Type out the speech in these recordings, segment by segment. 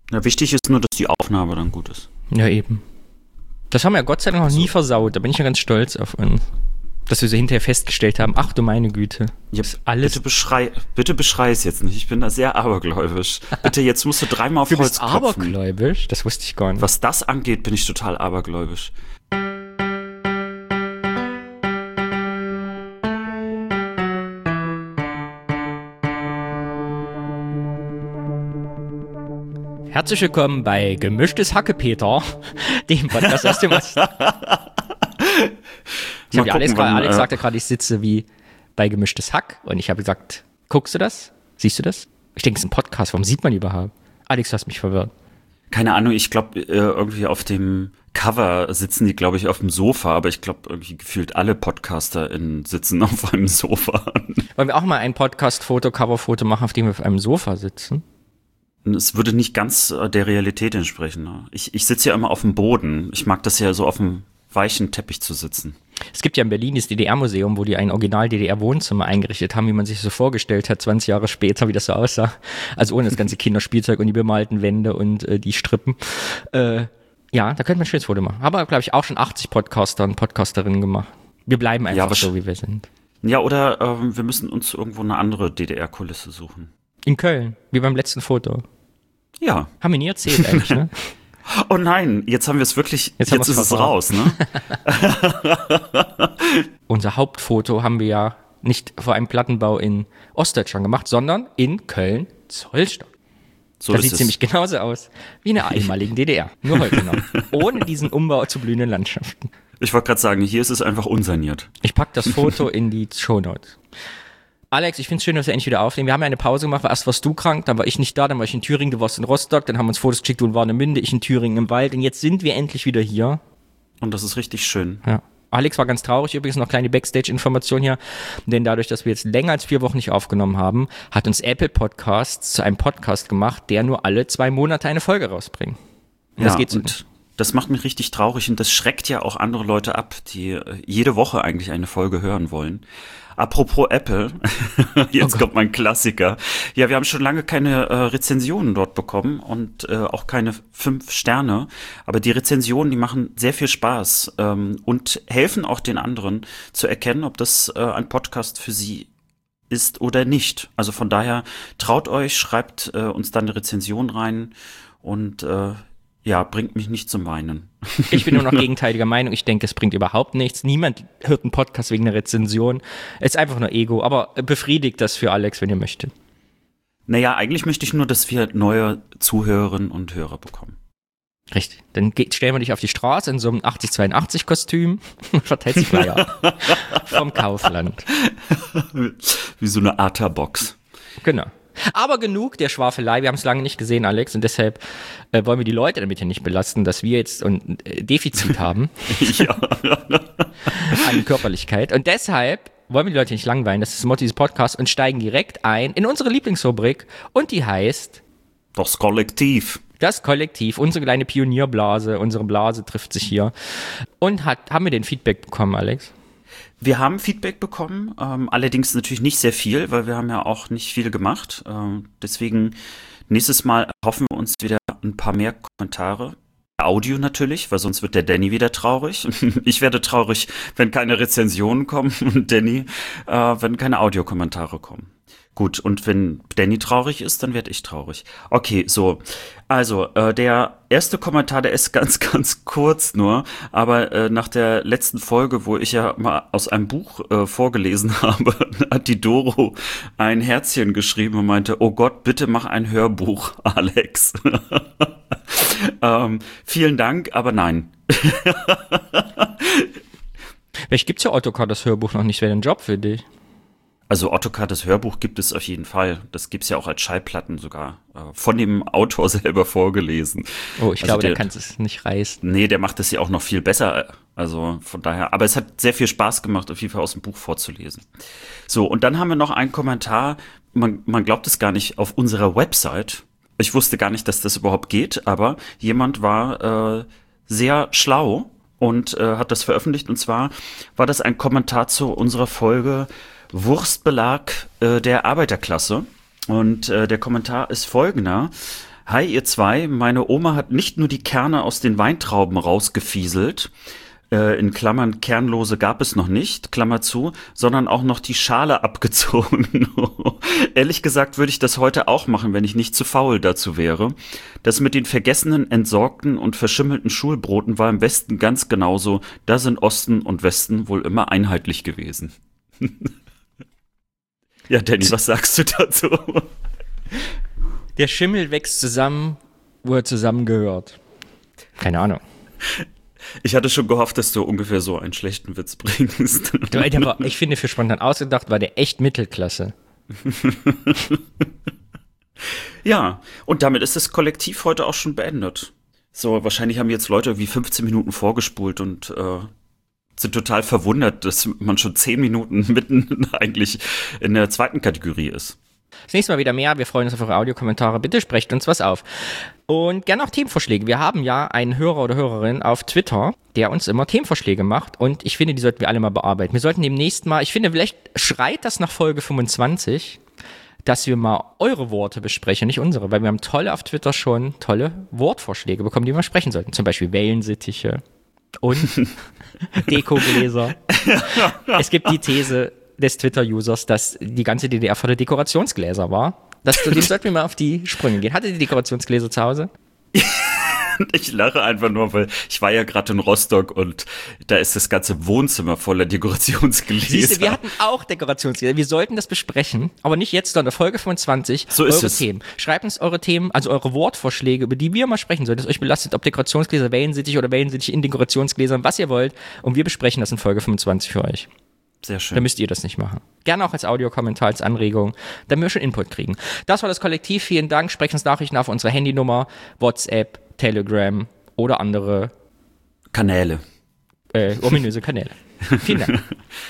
Ja, wichtig ist nur, dass die Aufnahme dann gut ist. Ja, eben. Das haben wir ja Gott sei Dank noch nie versaut. Da bin ich ja ganz stolz auf uns. Dass wir so hinterher festgestellt haben, ach du meine Güte. Ja, bitte beschrei es jetzt nicht. Ich bin da sehr abergläubisch. Bitte, jetzt musst du dreimal auf Holz klopfen. Du bist abergläubisch? Das wusste ich gar nicht. Was das angeht, bin ich total abergläubisch. Herzlich willkommen bei Gemischtes Hackepeter, dem Podcast aus dem Osten. Alex sagte gerade, ich sitze wie bei Gemischtes Hack und ich habe gesagt, guckst du das? Siehst du das? Ich denke, es ist ein Podcast, warum sieht man überhaupt? Alex, du hast mich verwirrt. Keine Ahnung, ich glaube, irgendwie auf dem Cover sitzen die, glaube ich, auf dem Sofa, aber ich glaube, irgendwie gefühlt alle PodcasterInnen sitzen auf einem Sofa. Wollen wir auch mal ein Podcast-Foto, Coverfoto machen, auf dem wir auf einem Sofa sitzen? Es würde nicht ganz der Realität entsprechen. Ne? Ich sitze ja immer auf dem Boden. Ich mag das ja so auf dem weichen Teppich zu sitzen. Es gibt ja in Berlin das DDR-Museum, wo die ein Original-DDR-Wohnzimmer eingerichtet haben, wie man sich so vorgestellt hat, 20 Jahre später, wie das so aussah. Also ohne das ganze Kinderspielzeug und die bemalten Wände und die Strippen. Ja, da könnte man ein schönes Foto machen. Aber, glaube ich, auch schon 80 Podcaster und Podcasterinnen gemacht. Wir bleiben einfach so, wie wir sind. Ja, oder wir müssen uns irgendwo eine andere DDR-Kulisse suchen. In Köln, wie beim letzten Foto. Ja. Haben wir nie erzählt eigentlich, ne? Oh nein, jetzt haben wir es wirklich, jetzt ist es raus, ne? Unser Hauptfoto haben wir ja nicht vor einem Plattenbau in Ostdeutschland gemacht, sondern in Köln-Zollstock. So das sieht ziemlich genauso aus wie in der einmaligen DDR, nur heute noch. Ohne diesen Umbau zu blühenden Landschaften. Ich wollte gerade sagen, hier ist es einfach unsaniert. Ich packe das Foto in die Shownotes. Alex, ich finde es schön, dass wir endlich wieder aufnehmen. Wir haben ja eine Pause gemacht, weil erst warst du krank, dann war ich nicht da, dann war ich in Thüringen, du warst in Rostock, dann haben wir uns Fotos geschickt, du in Warnemünde, ich in Thüringen im Wald und jetzt sind wir endlich wieder hier. Und das ist richtig schön. Ja. Alex war ganz traurig, übrigens noch kleine Backstage-Information hier, denn dadurch, dass wir jetzt länger als 4 Wochen nicht aufgenommen haben, hat uns Apple Podcasts zu einem Podcast gemacht, der nur alle 2 Monate eine Folge rausbringt. Und ja, das geht so. Und das macht mich richtig traurig und das schreckt ja auch andere Leute ab, die jede Woche eigentlich eine Folge hören wollen. Apropos Apple, jetzt kommt mein Klassiker. Ja, wir haben schon lange keine Rezensionen dort bekommen und auch keine 5 Sterne. Aber die Rezensionen, die machen sehr viel Spaß und helfen auch den anderen zu erkennen, ob das ein Podcast für sie ist oder nicht. Also von daher traut euch, schreibt uns dann eine Rezension rein und ja, bringt mich nicht zum Weinen. Ich bin nur noch gegenteiliger Meinung. Ich denke, es bringt überhaupt nichts. Niemand hört einen Podcast wegen einer Rezension. Es ist einfach nur Ego. Aber befriedigt das für Alex, wenn ihr möchtet. Naja, eigentlich möchte ich nur, dass wir neue Zuhörerinnen und Hörer bekommen. Richtig. Dann stellen wir dich auf die Straße in so einem 80-82-Kostüm und verteilst Flyer vom Kaufland. Wie so eine Arta-Box. Genau. Aber genug der Schwafelei, wir haben es lange nicht gesehen, Alex, und deshalb wollen wir die Leute damit ja nicht belasten, dass wir jetzt ein Defizit haben an Körperlichkeit. Und deshalb wollen wir die Leute nicht langweilen, das ist das Motto dieses Podcasts, und steigen direkt ein in unsere Lieblingsrubrik und die heißt Das Kollektiv. Das Kollektiv, unsere kleine Pionierblase, unsere Blase trifft sich hier. Und haben wir den Feedback bekommen, Alex? Wir haben Feedback bekommen, allerdings natürlich nicht sehr viel, weil wir haben ja auch nicht viel gemacht. Deswegen nächstes Mal hoffen wir uns wieder ein paar mehr Kommentare. Audio natürlich, weil sonst wird der Danny wieder traurig. Ich werde traurig, wenn keine Rezensionen kommen und Danny, wenn keine Audiokommentare kommen. Gut, und wenn Danny traurig ist, dann werde ich traurig. Okay, so. Also, der erste Kommentar, der ist ganz, ganz kurz nur, aber nach der letzten Folge, wo ich ja mal aus einem Buch vorgelesen habe, hat die Doro ein Herzchen geschrieben und meinte, oh Gott, bitte mach ein Hörbuch, Alex. Vielen Dank, aber nein. Vielleicht gibt's ja Ottokar das Hörbuch noch nicht, wäre ein Job für dich. Also Ottokar, das Hörbuch gibt es auf jeden Fall. Das gibt's ja auch als Schallplatten sogar. Von dem Autor selber vorgelesen. Oh, ich glaube, der kann es nicht reißen. Nee, der macht es ja auch noch viel besser. Also von daher. Aber es hat sehr viel Spaß gemacht, auf jeden Fall aus dem Buch vorzulesen. So, und dann haben wir noch einen Kommentar. Man glaubt es gar nicht, auf unserer Website. Ich wusste gar nicht, dass das überhaupt geht. Aber jemand war sehr schlau und hat das veröffentlicht. Und zwar war das ein Kommentar zu unserer Folge Wurstbelag der Arbeiterklasse. Und der Kommentar ist folgender. Hi ihr zwei, meine Oma hat nicht nur die Kerne aus den Weintrauben rausgefieselt, in Klammern kernlose gab es noch nicht, Klammer zu, sondern auch noch die Schale abgezogen. Ehrlich gesagt würde ich das heute auch machen, wenn ich nicht zu faul dazu wäre. Das mit den vergessenen, entsorgten und verschimmelten Schulbroten war im Westen ganz genauso. Da sind Osten und Westen wohl immer einheitlich gewesen. Ja, Danny, was sagst du dazu? Der Schimmel wächst zusammen, wo er zusammengehört. Keine Ahnung. Ich hatte schon gehofft, dass du ungefähr so einen schlechten Witz bringst. Ich finde, für spontan ausgedacht war der echt Mittelklasse. Ja, und damit ist das Kollektiv heute auch schon beendet. So, wahrscheinlich haben jetzt Leute wie 15 Minuten vorgespult und sind total verwundert, dass man schon 10 Minuten mitten eigentlich in der zweiten Kategorie ist. Das nächste Mal wieder mehr. Wir freuen uns auf eure Audiokommentare. Bitte sprecht uns was auf. Und gerne auch Themenvorschläge. Wir haben ja einen Hörer oder Hörerin auf Twitter, der uns immer Themenvorschläge macht. Und ich finde, die sollten wir alle mal bearbeiten. Wir sollten demnächst mal, ich finde, vielleicht schreit das nach Folge 25, dass wir mal eure Worte besprechen, nicht unsere. Weil wir haben auf Twitter schon tolle Wortvorschläge bekommen, die wir sprechen sollten. Zum Beispiel Wellensittiche und Dekogläser. Es gibt die These des Twitter-Users, dass die ganze DDR voller Dekorationsgläser war. Dem sollten wir mal auf die Sprünge gehen. Hattet ihr Dekorationsgläser zu Hause? Ich lache einfach nur, weil ich war ja gerade in Rostock und da ist das ganze Wohnzimmer voller Dekorationsgläser. Siehst du, wir hatten auch Dekorationsgläser. Wir sollten das besprechen, aber nicht jetzt, sondern Folge 25. So ist es. Themen. Schreibt uns eure Themen, also eure Wortvorschläge, über die wir mal sprechen sollen, das euch belastet, ob Dekorationsgläser, Wellensittich oder Wellensittich in Dekorationsgläsern, was ihr wollt. Und wir besprechen das in Folge 25 für euch. Sehr schön. Dann müsst ihr das nicht machen. Gerne auch als Audiokommentar, als Anregung, damit wir schon Input kriegen. Das war das Kollektiv. Vielen Dank. Sprecht uns Nachrichten auf unsere Handynummer, WhatsApp, Telegram oder andere Kanäle. Ominöse Kanäle. Vielen Dank.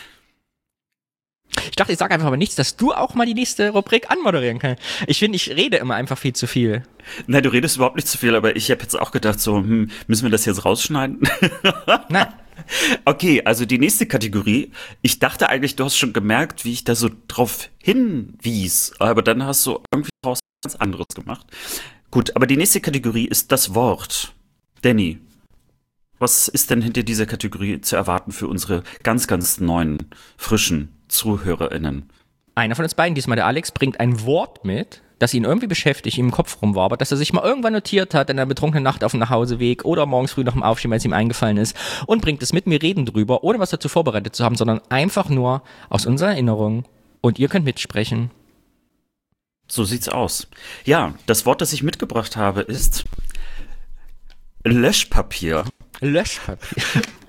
Ich dachte, ich sage einfach mal nichts, dass du auch mal die nächste Rubrik anmoderieren kannst. Ich finde, ich rede immer einfach viel zu viel. Nein, du redest überhaupt nicht zu viel, aber ich habe jetzt auch gedacht, so, müssen wir das jetzt rausschneiden? Nein. Okay, also die nächste Kategorie. Ich dachte eigentlich, du hast schon gemerkt, wie ich da so drauf hinwies, aber dann hast du irgendwie was ganz anderes gemacht. Gut, aber die nächste Kategorie ist das Wort. Danny, was ist denn hinter dieser Kategorie zu erwarten für unsere ganz, ganz neuen, frischen ZuhörerInnen? Einer von uns beiden, diesmal der Alex, bringt ein Wort mit, das ihn irgendwie beschäftigt, ihm im Kopf rumwabert, dass er sich mal irgendwann notiert hat in einer betrunkenen Nacht auf dem Nachhauseweg oder morgens früh nach dem Aufstehen, weil es ihm eingefallen ist, und bringt es mit. Wir reden drüber, ohne was dazu vorbereitet zu haben, sondern einfach nur aus unserer Erinnerung. Und ihr könnt mitsprechen. So sieht's aus. Ja, das Wort, das ich mitgebracht habe, ist Löschpapier. Löschpapier.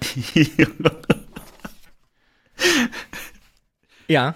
Ja.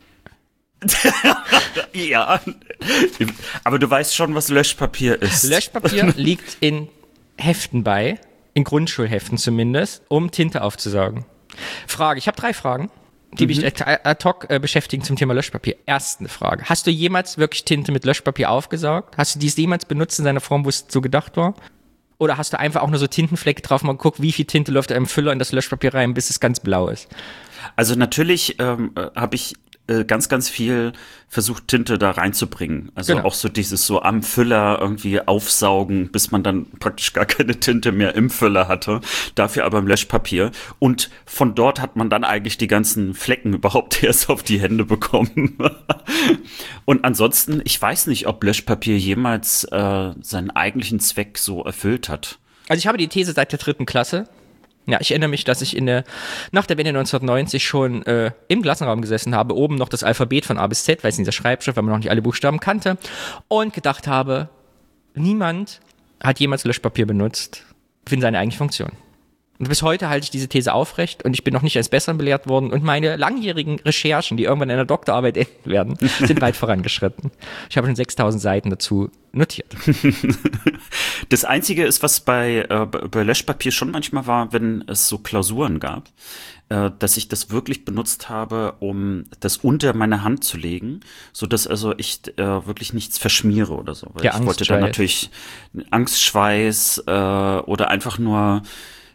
Ja, aber du weißt schon, was Löschpapier ist. Löschpapier liegt in Heften bei, in Grundschulheften zumindest, um Tinte aufzusaugen. Frage, ich habe 3 Fragen, die mich ad hoc beschäftigen zum Thema Löschpapier. Erste Frage, hast du jemals wirklich Tinte mit Löschpapier aufgesaugt? Hast du dies jemals benutzt in seiner Form, wo es so gedacht war? Oder hast du einfach auch nur so Tintenflecke drauf, mal geguckt, wie viel Tinte läuft in einem Füller in das Löschpapier rein, bis es ganz blau ist? Also natürlich habe ich ganz, ganz viel versucht, Tinte da reinzubringen. Also genau. Auch so dieses so am Füller irgendwie aufsaugen, bis man dann praktisch gar keine Tinte mehr im Füller hatte. Dafür aber im Löschpapier. Und von dort hat man dann eigentlich die ganzen Flecken überhaupt erst auf die Hände bekommen. Und ansonsten, ich weiß nicht, ob Löschpapier jemals seinen eigentlichen Zweck so erfüllt hat. Also ich habe die These seit der 3. Klasse. Ja, ich erinnere mich, dass ich nach der Wende 1990 schon im Klassenraum gesessen habe, oben noch das Alphabet von A bis Z, weil es in dieser Schreibschrift, weil man noch nicht alle Buchstaben kannte, und gedacht habe, niemand hat jemals Löschpapier benutzt für seine eigentliche Funktion. Und bis heute halte ich diese These aufrecht und ich bin noch nicht als Besseren belehrt worden und meine langjährigen Recherchen, die irgendwann in einer Doktorarbeit enden werden, sind weit vorangeschritten. Ich habe schon 6000 Seiten dazu notiert. Das Einzige ist, was bei Löschpapier schon manchmal war, wenn es so Klausuren gab, dass ich das wirklich benutzt habe, um das unter meine Hand zu legen, so dass also ich wirklich nichts verschmiere oder so. Weil ich wollte dann natürlich Angstschweiß oder einfach nur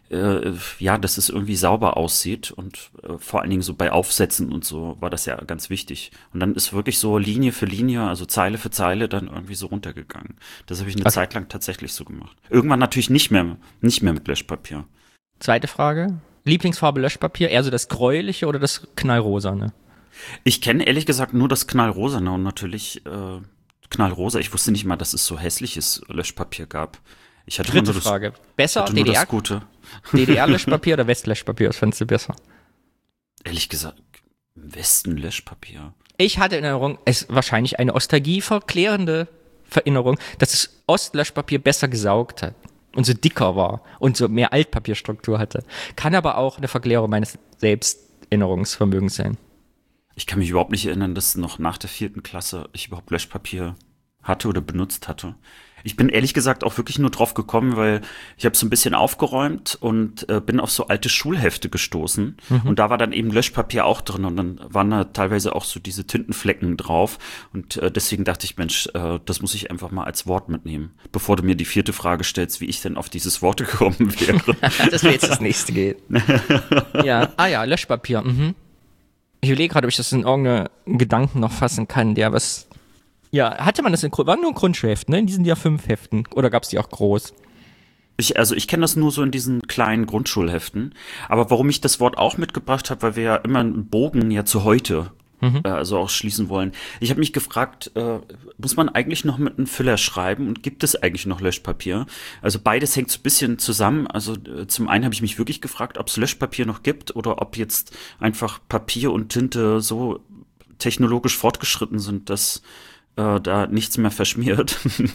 ja, dass es irgendwie sauber aussieht und vor allen Dingen so bei Aufsätzen und so war das ja ganz wichtig. Und dann ist wirklich so Linie für Linie, also Zeile für Zeile dann irgendwie so runtergegangen. Das habe ich eine Zeit lang tatsächlich so gemacht. Irgendwann natürlich nicht mehr mit Löschpapier. Zweite Frage. Lieblingsfarbe Löschpapier, eher so das gräuliche oder das knallrosane? Ich kenne ehrlich gesagt nur das Knallrosane und natürlich Knallrosa. Ich wusste nicht mal, dass es so hässliches Löschpapier gab. Ich hatte Dritte nur das, Frage. Besser hatte nur DDR, das Gute. DDR-Löschpapier oder Westlöschpapier? Was fandst du besser? Ehrlich gesagt, im Westen Löschpapier. Ich hatte in Erinnerung, es ist wahrscheinlich eine nostalgieverklärende Erinnerung, dass das Ostlöschpapier besser gesaugt hat und so dicker war und so mehr Altpapierstruktur hatte. Kann aber auch eine Verklärung meines Selbsterinnerungsvermögens sein. Ich kann mich überhaupt nicht erinnern, dass noch nach der 4. Klasse ich überhaupt Löschpapier hatte oder benutzt hatte. Ich bin ehrlich gesagt auch wirklich nur drauf gekommen, weil ich habe so ein bisschen aufgeräumt und bin auf so alte Schulhefte gestoßen. Und da war dann eben Löschpapier auch drin und dann waren da teilweise auch so diese Tintenflecken drauf. Und deswegen dachte ich, Mensch, das muss ich einfach mal als Wort mitnehmen, bevor du mir die 4. Frage stellst, wie ich denn auf dieses Wort gekommen wäre. Das wäre jetzt das nächste geht. Ja, Löschpapier. Ich überlege gerade, ob ich das in irgendeinen Gedanken noch fassen kann, der was. Ja, hatte man das war nur ein Grundschulheft, ne? In diesen ja 5 Heften. Oder gab es die auch groß? Ich kenne das nur so in diesen kleinen Grundschulheften. Aber warum ich das Wort auch mitgebracht habe, weil wir ja immer einen Bogen ja zu heute also auch schließen wollen. Ich habe mich gefragt, muss man eigentlich noch mit einem Füller schreiben und gibt es eigentlich noch Löschpapier? Also beides hängt so ein bisschen zusammen. Also zum einen habe ich mich wirklich gefragt, ob es Löschpapier noch gibt oder ob jetzt einfach Papier und Tinte so technologisch fortgeschritten sind, dass da nichts mehr verschmiert.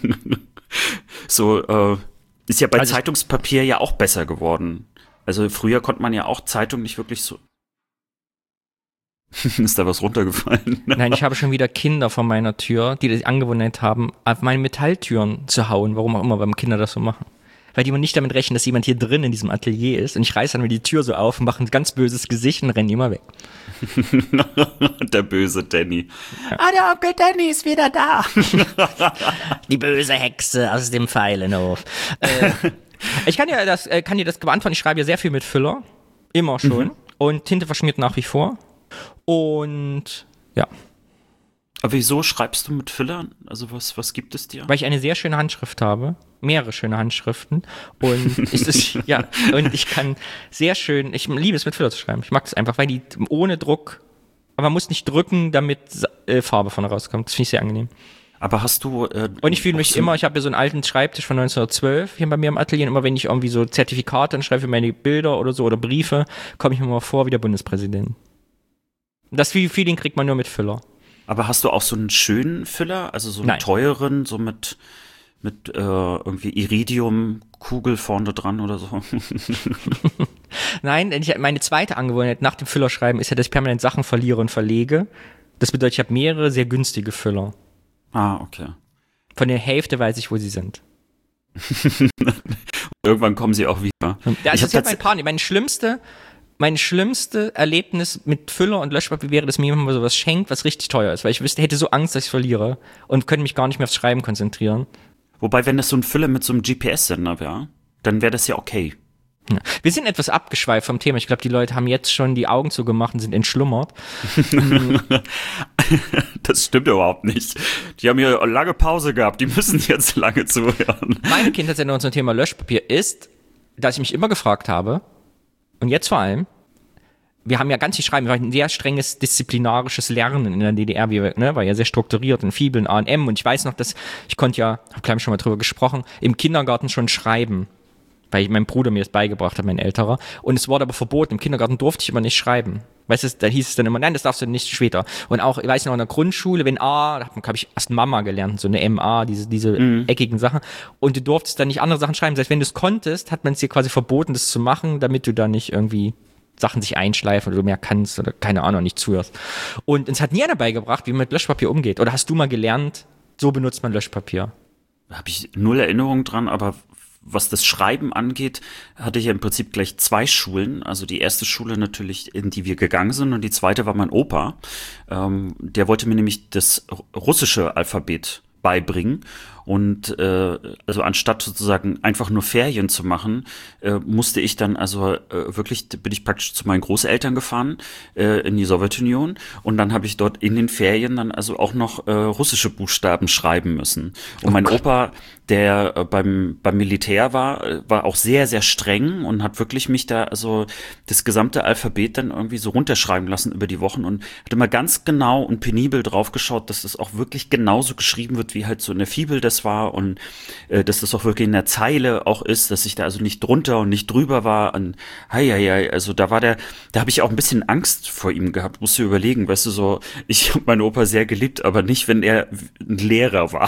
So ist ja bei Zeitungspapier ja auch besser geworden. Also früher konnte man ja auch Zeitung nicht wirklich so. Ist da was runtergefallen? Nein, ich habe schon wieder Kinder vor meiner Tür, die die Angewohnheit haben, auf meine Metalltüren zu hauen. Warum auch immer, weil Kinder das so machen. Weil die nicht damit rechnen, dass jemand hier drin in diesem Atelier ist. Und ich reiße dann mir die Tür so auf und mache ein ganz böses Gesicht und renne immer weg. Der böse Danny. Ja. Ah, der Onkel Danny ist wieder da. Die böse Hexe aus dem Pfeilenhof. Ich kann dir das beantworten. Ich schreibe ja sehr viel mit Füller. Immer schon. Und Tinte verschmiert nach wie vor. Und ja. Aber wieso schreibst du mit Füllern? Also was gibt es dir? Weil ich eine sehr schöne Handschrift habe. Mehrere schöne Handschriften. Und und ich kann sehr schön, ich liebe es mit Füller zu schreiben. Ich mag es einfach, weil die ohne Druck, aber man muss nicht drücken, damit Farbe von rauskommt. Das finde ich sehr angenehm. Aber hast du und ich fühle mich immer, ich habe hier so einen alten Schreibtisch von 1912 hier bei mir im Atelier. Und immer wenn ich irgendwie so Zertifikate schreibe für meine Bilder oder so oder Briefe, komme ich mir mal vor wie der Bundespräsident. Das Feeling kriegt man nur mit Füller. Aber hast du auch so einen schönen Füller, also so einen Nein. teuren, so mit irgendwie Iridium-Kugel vorne dran oder so? Nein, meine zweite Angewohnheit nach dem Füllerschreiben ist ja, dass ich permanent Sachen verliere und verlege. Das bedeutet, ich habe mehrere sehr günstige Füller. Ah, okay. Von der Hälfte weiß ich, wo sie sind. Irgendwann kommen sie auch wieder. Ja, das ist ja mein Panik. Mein schlimmste Erlebnis mit Füller und Löschpapier wäre, dass mir jemand mal sowas schenkt, was richtig teuer ist. Weil ich hätte so Angst, dass ich verliere und könnte mich gar nicht mehr aufs Schreiben konzentrieren. Wobei, wenn das so ein Füller mit so einem GPS-Sender wäre, dann wäre das ja okay. Ja. Wir sind etwas abgeschweift vom Thema. Ich glaube, die Leute haben jetzt schon die Augen zugemacht und sind entschlummert. Das stimmt überhaupt nicht. Die haben hier lange Pause gehabt. Die müssen jetzt lange zuhören. Meine Kindheitserinnerung zum Thema Löschpapier ist, dass ich mich immer gefragt habe, und jetzt vor allem, wir haben ja ganz viel Schreiben, wir hatten ein sehr strenges disziplinarisches Lernen in der DDR, war ja sehr strukturiert in Fibeln, A&M, und ich weiß noch, dass ich konnte ja, habe gleich schon mal drüber gesprochen, im Kindergarten schon schreiben, weil mein Bruder mir das beigebracht hat, mein Älterer, und es wurde aber verboten, im Kindergarten durfte ich immer nicht schreiben. Weißt du, da hieß es dann immer, nein, das darfst du nicht später. Und auch, ich weiß noch, in der Grundschule, wenn A, da habe ich erst Mama gelernt, so eine MA, diese eckigen Sachen. Und du durftest dann nicht andere Sachen schreiben. Das heißt, wenn du es konntest, hat man es dir quasi verboten, das zu machen, damit du da nicht irgendwie Sachen sich einschleifen oder du mehr kannst oder keine Ahnung, nicht zuhörst. Und es hat nie einer beigebracht, wie man mit Löschpapier umgeht. Oder hast du mal gelernt, so benutzt man Löschpapier? Habe ich null Erinnerung dran, aber was das Schreiben angeht, hatte ich ja im Prinzip gleich 2 Schulen. Also die erste Schule natürlich, in die wir gegangen sind, und die zweite war mein Opa. Der wollte mir nämlich das russische Alphabet beibringen. Und also anstatt sozusagen einfach nur Ferien zu machen, musste ich dann also wirklich, bin ich praktisch zu meinen Großeltern gefahren in die Sowjetunion und dann habe ich dort in den Ferien dann also auch noch russische Buchstaben schreiben müssen. Und mein Opa, der beim Militär war auch sehr, sehr streng und hat wirklich mich da also das gesamte Alphabet dann irgendwie so runterschreiben lassen über die Wochen und hat immer ganz genau und penibel drauf geschaut, dass das auch wirklich genauso geschrieben wird, wie halt so in der Fibel das war und dass das auch wirklich in der Zeile auch ist, dass ich da also nicht drunter und nicht drüber war und also da habe ich auch ein bisschen Angst vor ihm gehabt, musst du überlegen, weißt du, so, ich habe meinen Opa sehr geliebt, aber nicht, wenn er ein Lehrer war.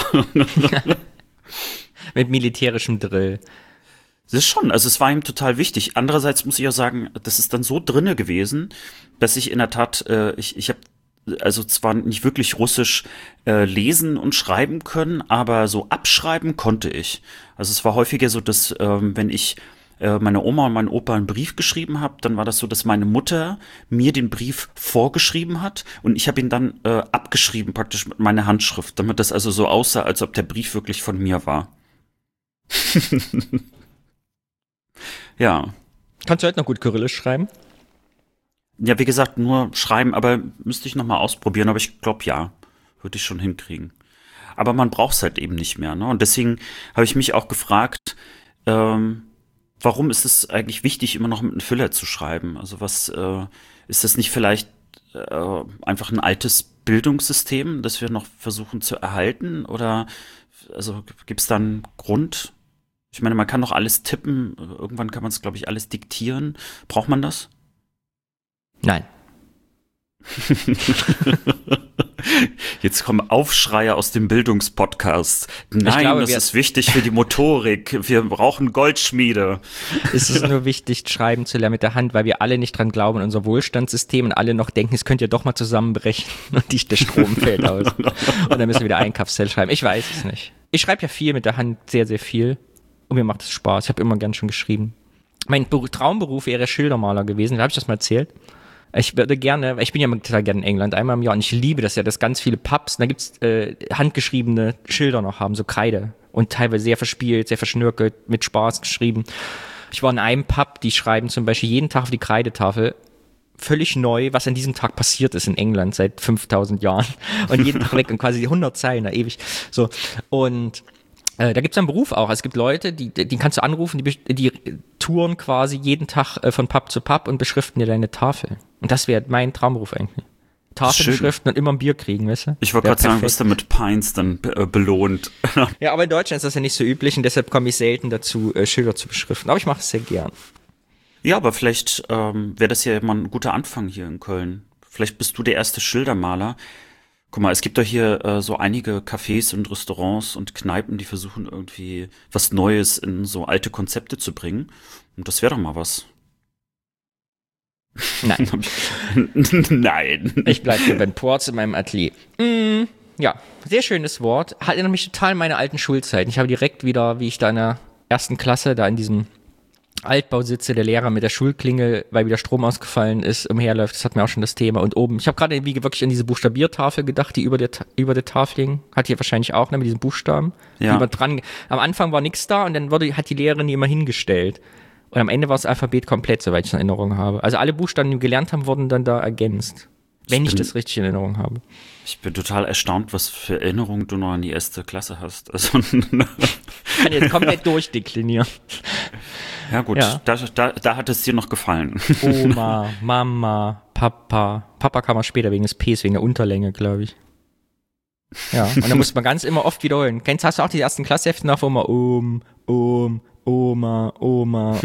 Mit militärischem Drill. Das ist schon, also es war ihm total wichtig. Andererseits muss ich auch sagen, das ist dann so drinne gewesen, dass ich in der Tat, ich habe also zwar nicht wirklich Russisch lesen und schreiben können, aber so abschreiben konnte ich. Also es war häufiger so, dass wenn ich meiner Oma und meinem Opa einen Brief geschrieben habe, dann war das so, dass meine Mutter mir den Brief vorgeschrieben hat und ich habe ihn dann abgeschrieben, praktisch mit meiner Handschrift, damit das also so aussah, als ob der Brief wirklich von mir war. Ja. Kannst du heute noch gut Kyrillisch schreiben? Ja, wie gesagt, nur schreiben, aber müsste ich noch mal ausprobieren, aber ich glaube, ja, würde ich schon hinkriegen. Aber man braucht es halt eben nicht mehr, ne? Und deswegen habe ich mich auch gefragt, warum ist es eigentlich wichtig, immer noch mit einem Füller zu schreiben? Also was, ist das nicht vielleicht einfach ein altes Bildungssystem, das wir noch versuchen zu erhalten? Oder also gibt es da einen Grund? Ich meine, man kann doch alles tippen, irgendwann kann man es, glaube ich, alles diktieren. Braucht man das? Nein. Jetzt kommen Aufschreie aus dem Bildungspodcast. Nein, das ist wichtig für die Motorik. Wir brauchen Goldschmiede. Es ist nur wichtig, schreiben zu lernen mit der Hand, weil wir alle nicht dran glauben, unser Wohlstandssystem und alle noch denken, es könnte ja doch mal zusammenbrechen und der Strom fällt aus. Und dann müssen wir wieder Einkaufszell schreiben. Ich weiß es nicht. Ich schreibe ja viel mit der Hand, sehr, sehr viel. Und mir macht es Spaß. Ich habe immer gern schon geschrieben. Mein Traumberuf wäre Schildermaler gewesen. Habe ich das mal erzählt? Ich würde gerne, ich bin ja total gerne in England, einmal im Jahr, und ich liebe das ja, dass ganz viele Pubs, da gibt's handgeschriebene Schilder noch haben, so Kreide. Und teilweise sehr verspielt, sehr verschnörkelt, mit Spaß geschrieben. Ich war in einem Pub, die schreiben zum Beispiel jeden Tag auf die Kreidetafel völlig neu, was an diesem Tag passiert ist in England seit 5000 Jahren. Und jeden Tag weg und quasi 100 Zeilen, da ewig. So. Und da gibt es einen Beruf auch. Es gibt Leute, die kannst du anrufen, die touren quasi jeden Tag von Pub zu Pub und beschriften dir deine Tafel. Und das wäre mein Traumberuf eigentlich. Tafel beschriften und immer ein Bier kriegen, weißt du? Ich wollte gerade sagen, wirst du mit Pints dann belohnt. Ja, aber in Deutschland ist das ja nicht so üblich und deshalb komme ich selten dazu, Schilder zu beschriften. Aber ich mache es sehr gern. Ja, aber vielleicht wäre das ja mal ein guter Anfang hier in Köln. Vielleicht bist du der erste Schildermaler. Guck mal, es gibt doch hier so einige Cafés und Restaurants und Kneipen, die versuchen irgendwie was Neues in so alte Konzepte zu bringen. Und das wäre doch mal was. Nein. Nein. Ich bleibe hier bei Ports in meinem Atelier. Ja, sehr schönes Wort. Hat erinnert mich total an meine alten Schulzeiten. Ich habe direkt wieder, wie ich da in der ersten Klasse da in diesem Altbau sitze, der Lehrer mit der Schulklingel, weil wieder Strom ausgefallen ist, umherläuft. Das hat mir auch schon das Thema. Und oben, ich habe gerade wirklich an diese Buchstabiertafel gedacht, die über der Tafel hing. Hat hier wahrscheinlich auch, ne, mit diesen Buchstaben. Ja. Die dran, am Anfang war nichts da und dann hat die Lehrerin die immer hingestellt. Und am Ende war das Alphabet komplett, soweit ich es in Erinnerung habe. Also alle Buchstaben, die wir gelernt haben, wurden dann da ergänzt. Wenn ich das richtig in Erinnerung habe. Ich bin total erstaunt, was für Erinnerungen du noch an die erste Klasse hast. Also, ich kann jetzt komplett durchdeklinieren. Ja gut, ja. Da hat es dir noch gefallen. Oma, Mama, Papa. Papa kam mal später wegen des Ps, wegen der Unterlänge, glaube ich. Ja, und dann musste man ganz immer oft wiederholen. Hast du auch die ersten Klassehefte nach, wo man Oma. Und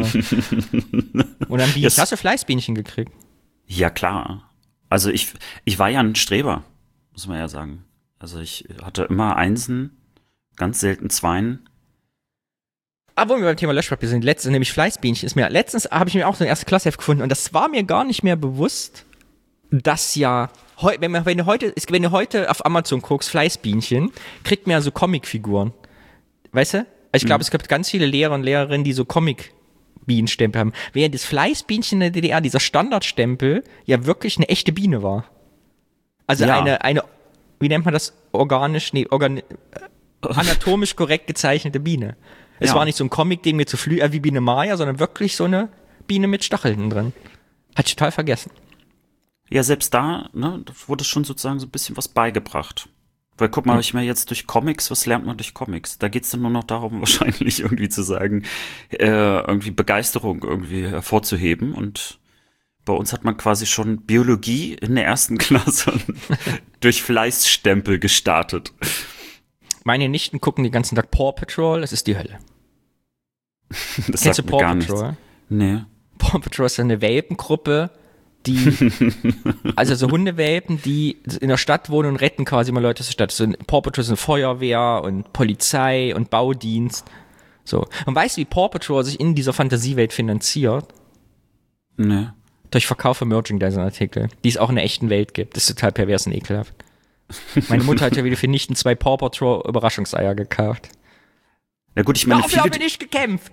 dann Bienchen. Hast du Fleißbienchen gekriegt? Ja, klar. Also ich war ja ein Streber, muss man ja sagen. Also ich hatte immer Einsen, ganz selten Zweien. Aber wo wir beim Thema Löschpapier sind, nämlich Fleißbienchen, letztens habe ich mir auch so ein erstes Klasseheft gefunden und das war mir gar nicht mehr bewusst, dass ja, wenn du heute auf Amazon guckst, Fleißbienchen, kriegt man ja so Comicfiguren. Weißt du? Also ich glaube, es gibt ganz viele Lehrer und Lehrerinnen, die so Comic-Bienenstempel haben. Während das Fleißbienchen in der DDR, dieser Standardstempel, ja wirklich eine echte Biene war. Also ja. eine wie nennt man das? anatomisch korrekt gezeichnete Biene. Es war nicht so ein Comic, den mir zu wie Biene Maya, sondern wirklich so eine Biene mit Stacheln drin. Hat ich total vergessen. Ja, selbst da, ne, da wurde schon sozusagen so ein bisschen was beigebracht. Weil guck mal, ich meine jetzt durch Comics, was lernt man durch Comics? Da geht's dann nur noch darum, wahrscheinlich irgendwie zu sagen, irgendwie Begeisterung irgendwie hervorzuheben. Und bei uns hat man quasi schon Biologie in der 1. Klasse durch Fleißstempel gestartet. Meine Nichten gucken den ganzen Tag Paw Patrol, das ist die Hölle. Das Kennst du sagt mir Paw gar Patrol? nichts. Nee. Paw Patrol ist eine Welpengruppe, die, also so Hundewelpen, die in der Stadt wohnen und retten quasi mal Leute aus der Stadt. So Paw Patrol ist eine Feuerwehr und Polizei und Baudienst. So. Und weißt du, wie Paw Patrol sich in dieser Fantasiewelt finanziert? Nee. Durch Verkauf von Merchandising-Artikel, die es auch in der echten Welt gibt. Das ist total pervers und ekelhaft. Meine Mutter hat ja wieder für Nichten 2 Paw Patrol Überraschungseier gekauft. Na gut, ich meine, Dafür haben wir nicht gekämpft.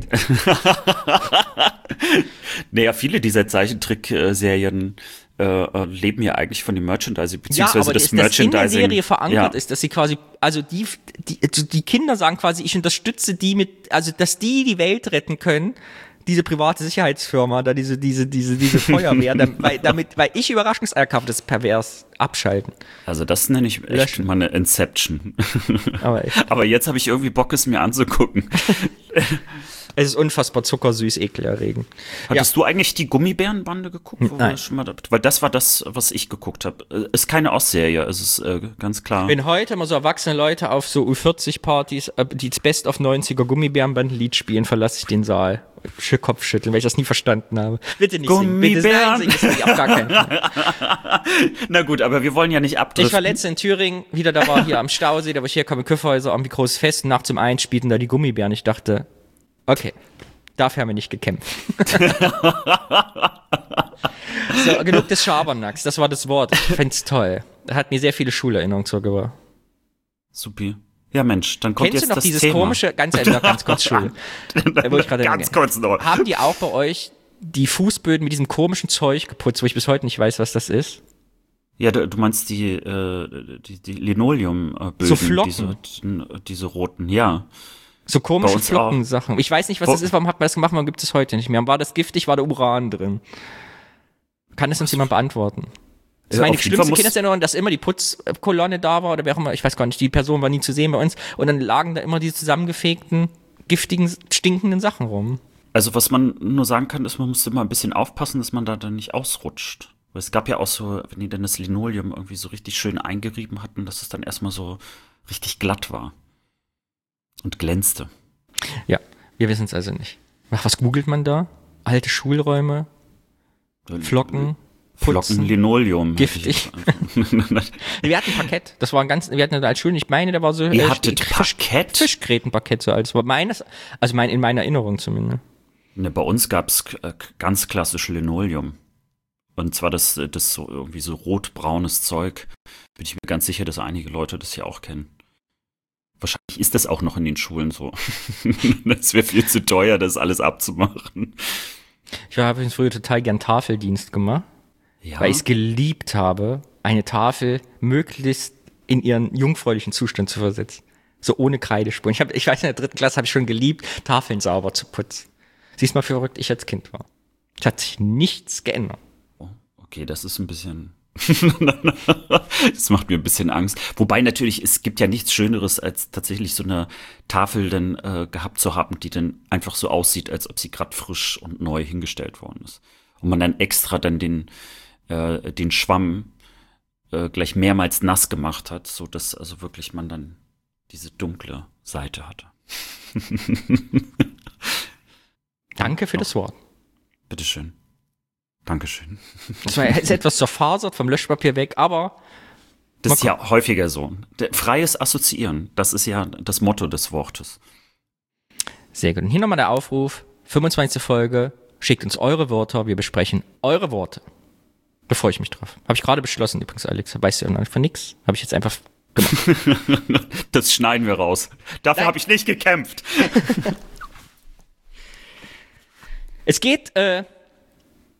Naja, viele dieser Zeichentrickserien leben ja eigentlich von dem Merchandising, beziehungsweise aber das das Merchandising. in der Serie verankert ist, dass sie quasi, also die Kinder sagen quasi, ich unterstütze die mit, also dass die Welt retten können, diese private Sicherheitsfirma, da diese Feuerwehr, weil ich Überraschungseier kaufe, das ist pervers, abschalten. Also das nenne ich echt mal eine Inception. Aber jetzt habe ich irgendwie Bock, es mir anzugucken. Es ist unfassbar zuckersüß, ekelerregend. Hattest du eigentlich die Gummibärenbande geguckt? Nein. Weil das war das, was ich geguckt habe. Ist keine Ostserie, es ist ganz klar. Wenn heute mal so erwachsene Leute auf so U40-Partys die Best of 90er Gummibärenband-Lied spielen, verlasse ich den Saal. Kopfschütteln, weil ich das nie verstanden habe. Bitte nicht singen. Bitte singen, das will ich auf gar keinen Fall. Na gut, aber wir wollen ja nicht abdriften. Ich war letztens in Thüringen, wieder da war hier am Stausee, da wo ich herkomme, Küffhäuser, irgendwie großes Fest, nachts um 1 spielten da die Gummibären. Ich dachte, okay, dafür haben wir nicht gekämpft. So, genug des Schabernacks, das war das Wort. Ich find's toll. Das hat mir sehr viele Schulerinnerungen zurückgebracht. Supi. Ja, Mensch, dann kommt Kennst jetzt du noch das dieses Thema. komische, ganz kurz Schule. Ganz kurz noch. Haben die auch bei euch die Fußböden mit diesem komischen Zeug geputzt, wo ich bis heute nicht weiß, was das ist? Ja, du meinst die Linoleumböden. So Flocken. Diese roten, ja. So komische Flockensachen. Ich weiß nicht, was das ist, warum hat man das gemacht, warum gibt es heute nicht mehr? War das giftig, war da Uran drin? Kann das uns jemand beantworten? Das ist meine schlimmste Kindererinnerung, dass immer die Putzkolonne da war oder wer auch immer, ich weiß gar nicht, die Person war nie zu sehen bei uns und dann lagen da immer diese zusammengefegten, giftigen, stinkenden Sachen rum. Also was man nur sagen kann, ist, man muss immer ein bisschen aufpassen, dass man da dann nicht ausrutscht. Weil es gab ja auch so, wenn die dann das Linoleum irgendwie so richtig schön eingerieben hatten, dass es dann erstmal so richtig glatt war. Und glänzte. Ja, wir wissen es also nicht. Was googelt man da? Alte Schulräume? Flocken? Flocken, Linoleum. Giftig. Wir hatten Parkett. Das war wir hatten als Schulen, ich meine, da war so. Ihr hattet Parkett? Fischgrätenparkett so als. War in meiner Erinnerung zumindest. Ne, bei uns gab's ganz klassisch Linoleum. Und zwar das so irgendwie so rotbraunes Zeug. Bin ich mir ganz sicher, dass einige Leute das ja auch kennen. Wahrscheinlich ist das auch noch in den Schulen so. Das wäre viel zu teuer, das alles abzumachen. Ich habe übrigens früher total gern Tafeldienst gemacht. Ja. Weil ich es geliebt habe, eine Tafel möglichst in ihren jungfräulichen Zustand zu versetzen. So ohne Kreidespuren. Ich weiß, in der 3. Klasse habe ich schon geliebt, Tafeln sauber zu putzen. Siehst mal, wie verrückt ich als Kind war. Es hat sich nichts geändert. Oh, okay, das ist ein bisschen... Das macht mir ein bisschen Angst. Wobei natürlich, es gibt ja nichts Schöneres, als tatsächlich so eine Tafel dann gehabt zu haben, die dann einfach so aussieht, als ob sie gerade frisch und neu hingestellt worden ist. Und man dann extra dann den Schwamm gleich mehrmals nass gemacht hat, so dass also wirklich man dann diese dunkle Seite hatte. Danke für das Wort. Bitteschön. Dankeschön. Das war jetzt etwas zerfasert vom Löschpapier weg, aber das ist ja häufiger so. Freies Assoziieren, das ist ja das Motto des Wortes. Sehr gut. Und hier nochmal der Aufruf, 25. Folge, schickt uns eure Wörter, wir besprechen eure Worte. Da freue ich mich drauf. Habe ich gerade beschlossen übrigens, Alex. Weißt du ja noch von nix. Habe ich jetzt einfach gemacht. Das schneiden wir raus. Dafür habe ich nicht gekämpft. Es geht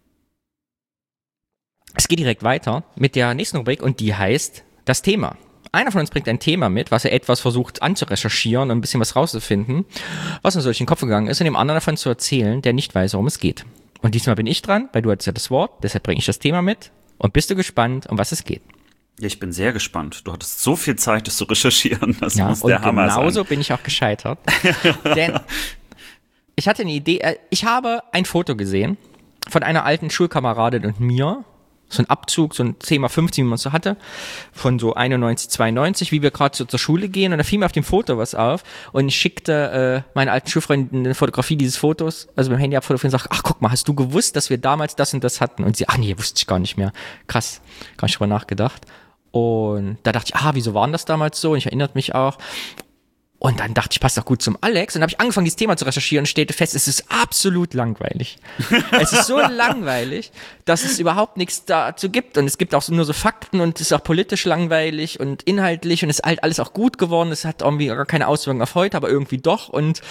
direkt weiter mit der nächsten Rubrik und die heißt das Thema. Einer von uns bringt ein Thema mit, was er etwas versucht anzurecherchieren und ein bisschen was rauszufinden, was uns durch den Kopf gegangen ist, und dem anderen davon zu erzählen, der nicht weiß, worum es geht. Und diesmal bin ich dran, weil du hattest ja das Wort, deshalb bringe ich das Thema mit. Und bist du gespannt, um was es geht? Ja, ich bin sehr gespannt. Du hattest so viel Zeit, das zu recherchieren. Das muss der Hammer sein. Und genauso bin ich auch gescheitert. Denn ich hatte eine Idee. Ich habe ein Foto gesehen von einer alten Schulkameradin und mir. So ein Abzug, so ein 10x15, wie man es so hatte, von so 91, 92, wie wir gerade zur Schule gehen. Und da fiel mir auf dem Foto was auf. Und ich schickte meiner alten Schulfreundin eine Fotografie dieses Fotos, also mit dem Handy abfotografiert, und sagte, ach, guck mal, hast du gewusst, dass wir damals das und das hatten? Und sie, ach nee, wusste ich gar nicht mehr. Krass, gar nicht drüber nachgedacht. Und da dachte ich, wieso waren das damals so? Und ich erinnerte mich auch. Und dann dachte ich, passt doch gut zum Alex. Und dann habe ich angefangen, dieses Thema zu recherchieren und stellte fest, es ist absolut langweilig. Es ist so langweilig, dass es überhaupt nichts dazu gibt. Und es gibt auch nur so Fakten und es ist auch politisch langweilig und inhaltlich und es ist halt alles auch gut geworden. Es hat irgendwie gar keine Auswirkungen auf heute, aber irgendwie doch. Und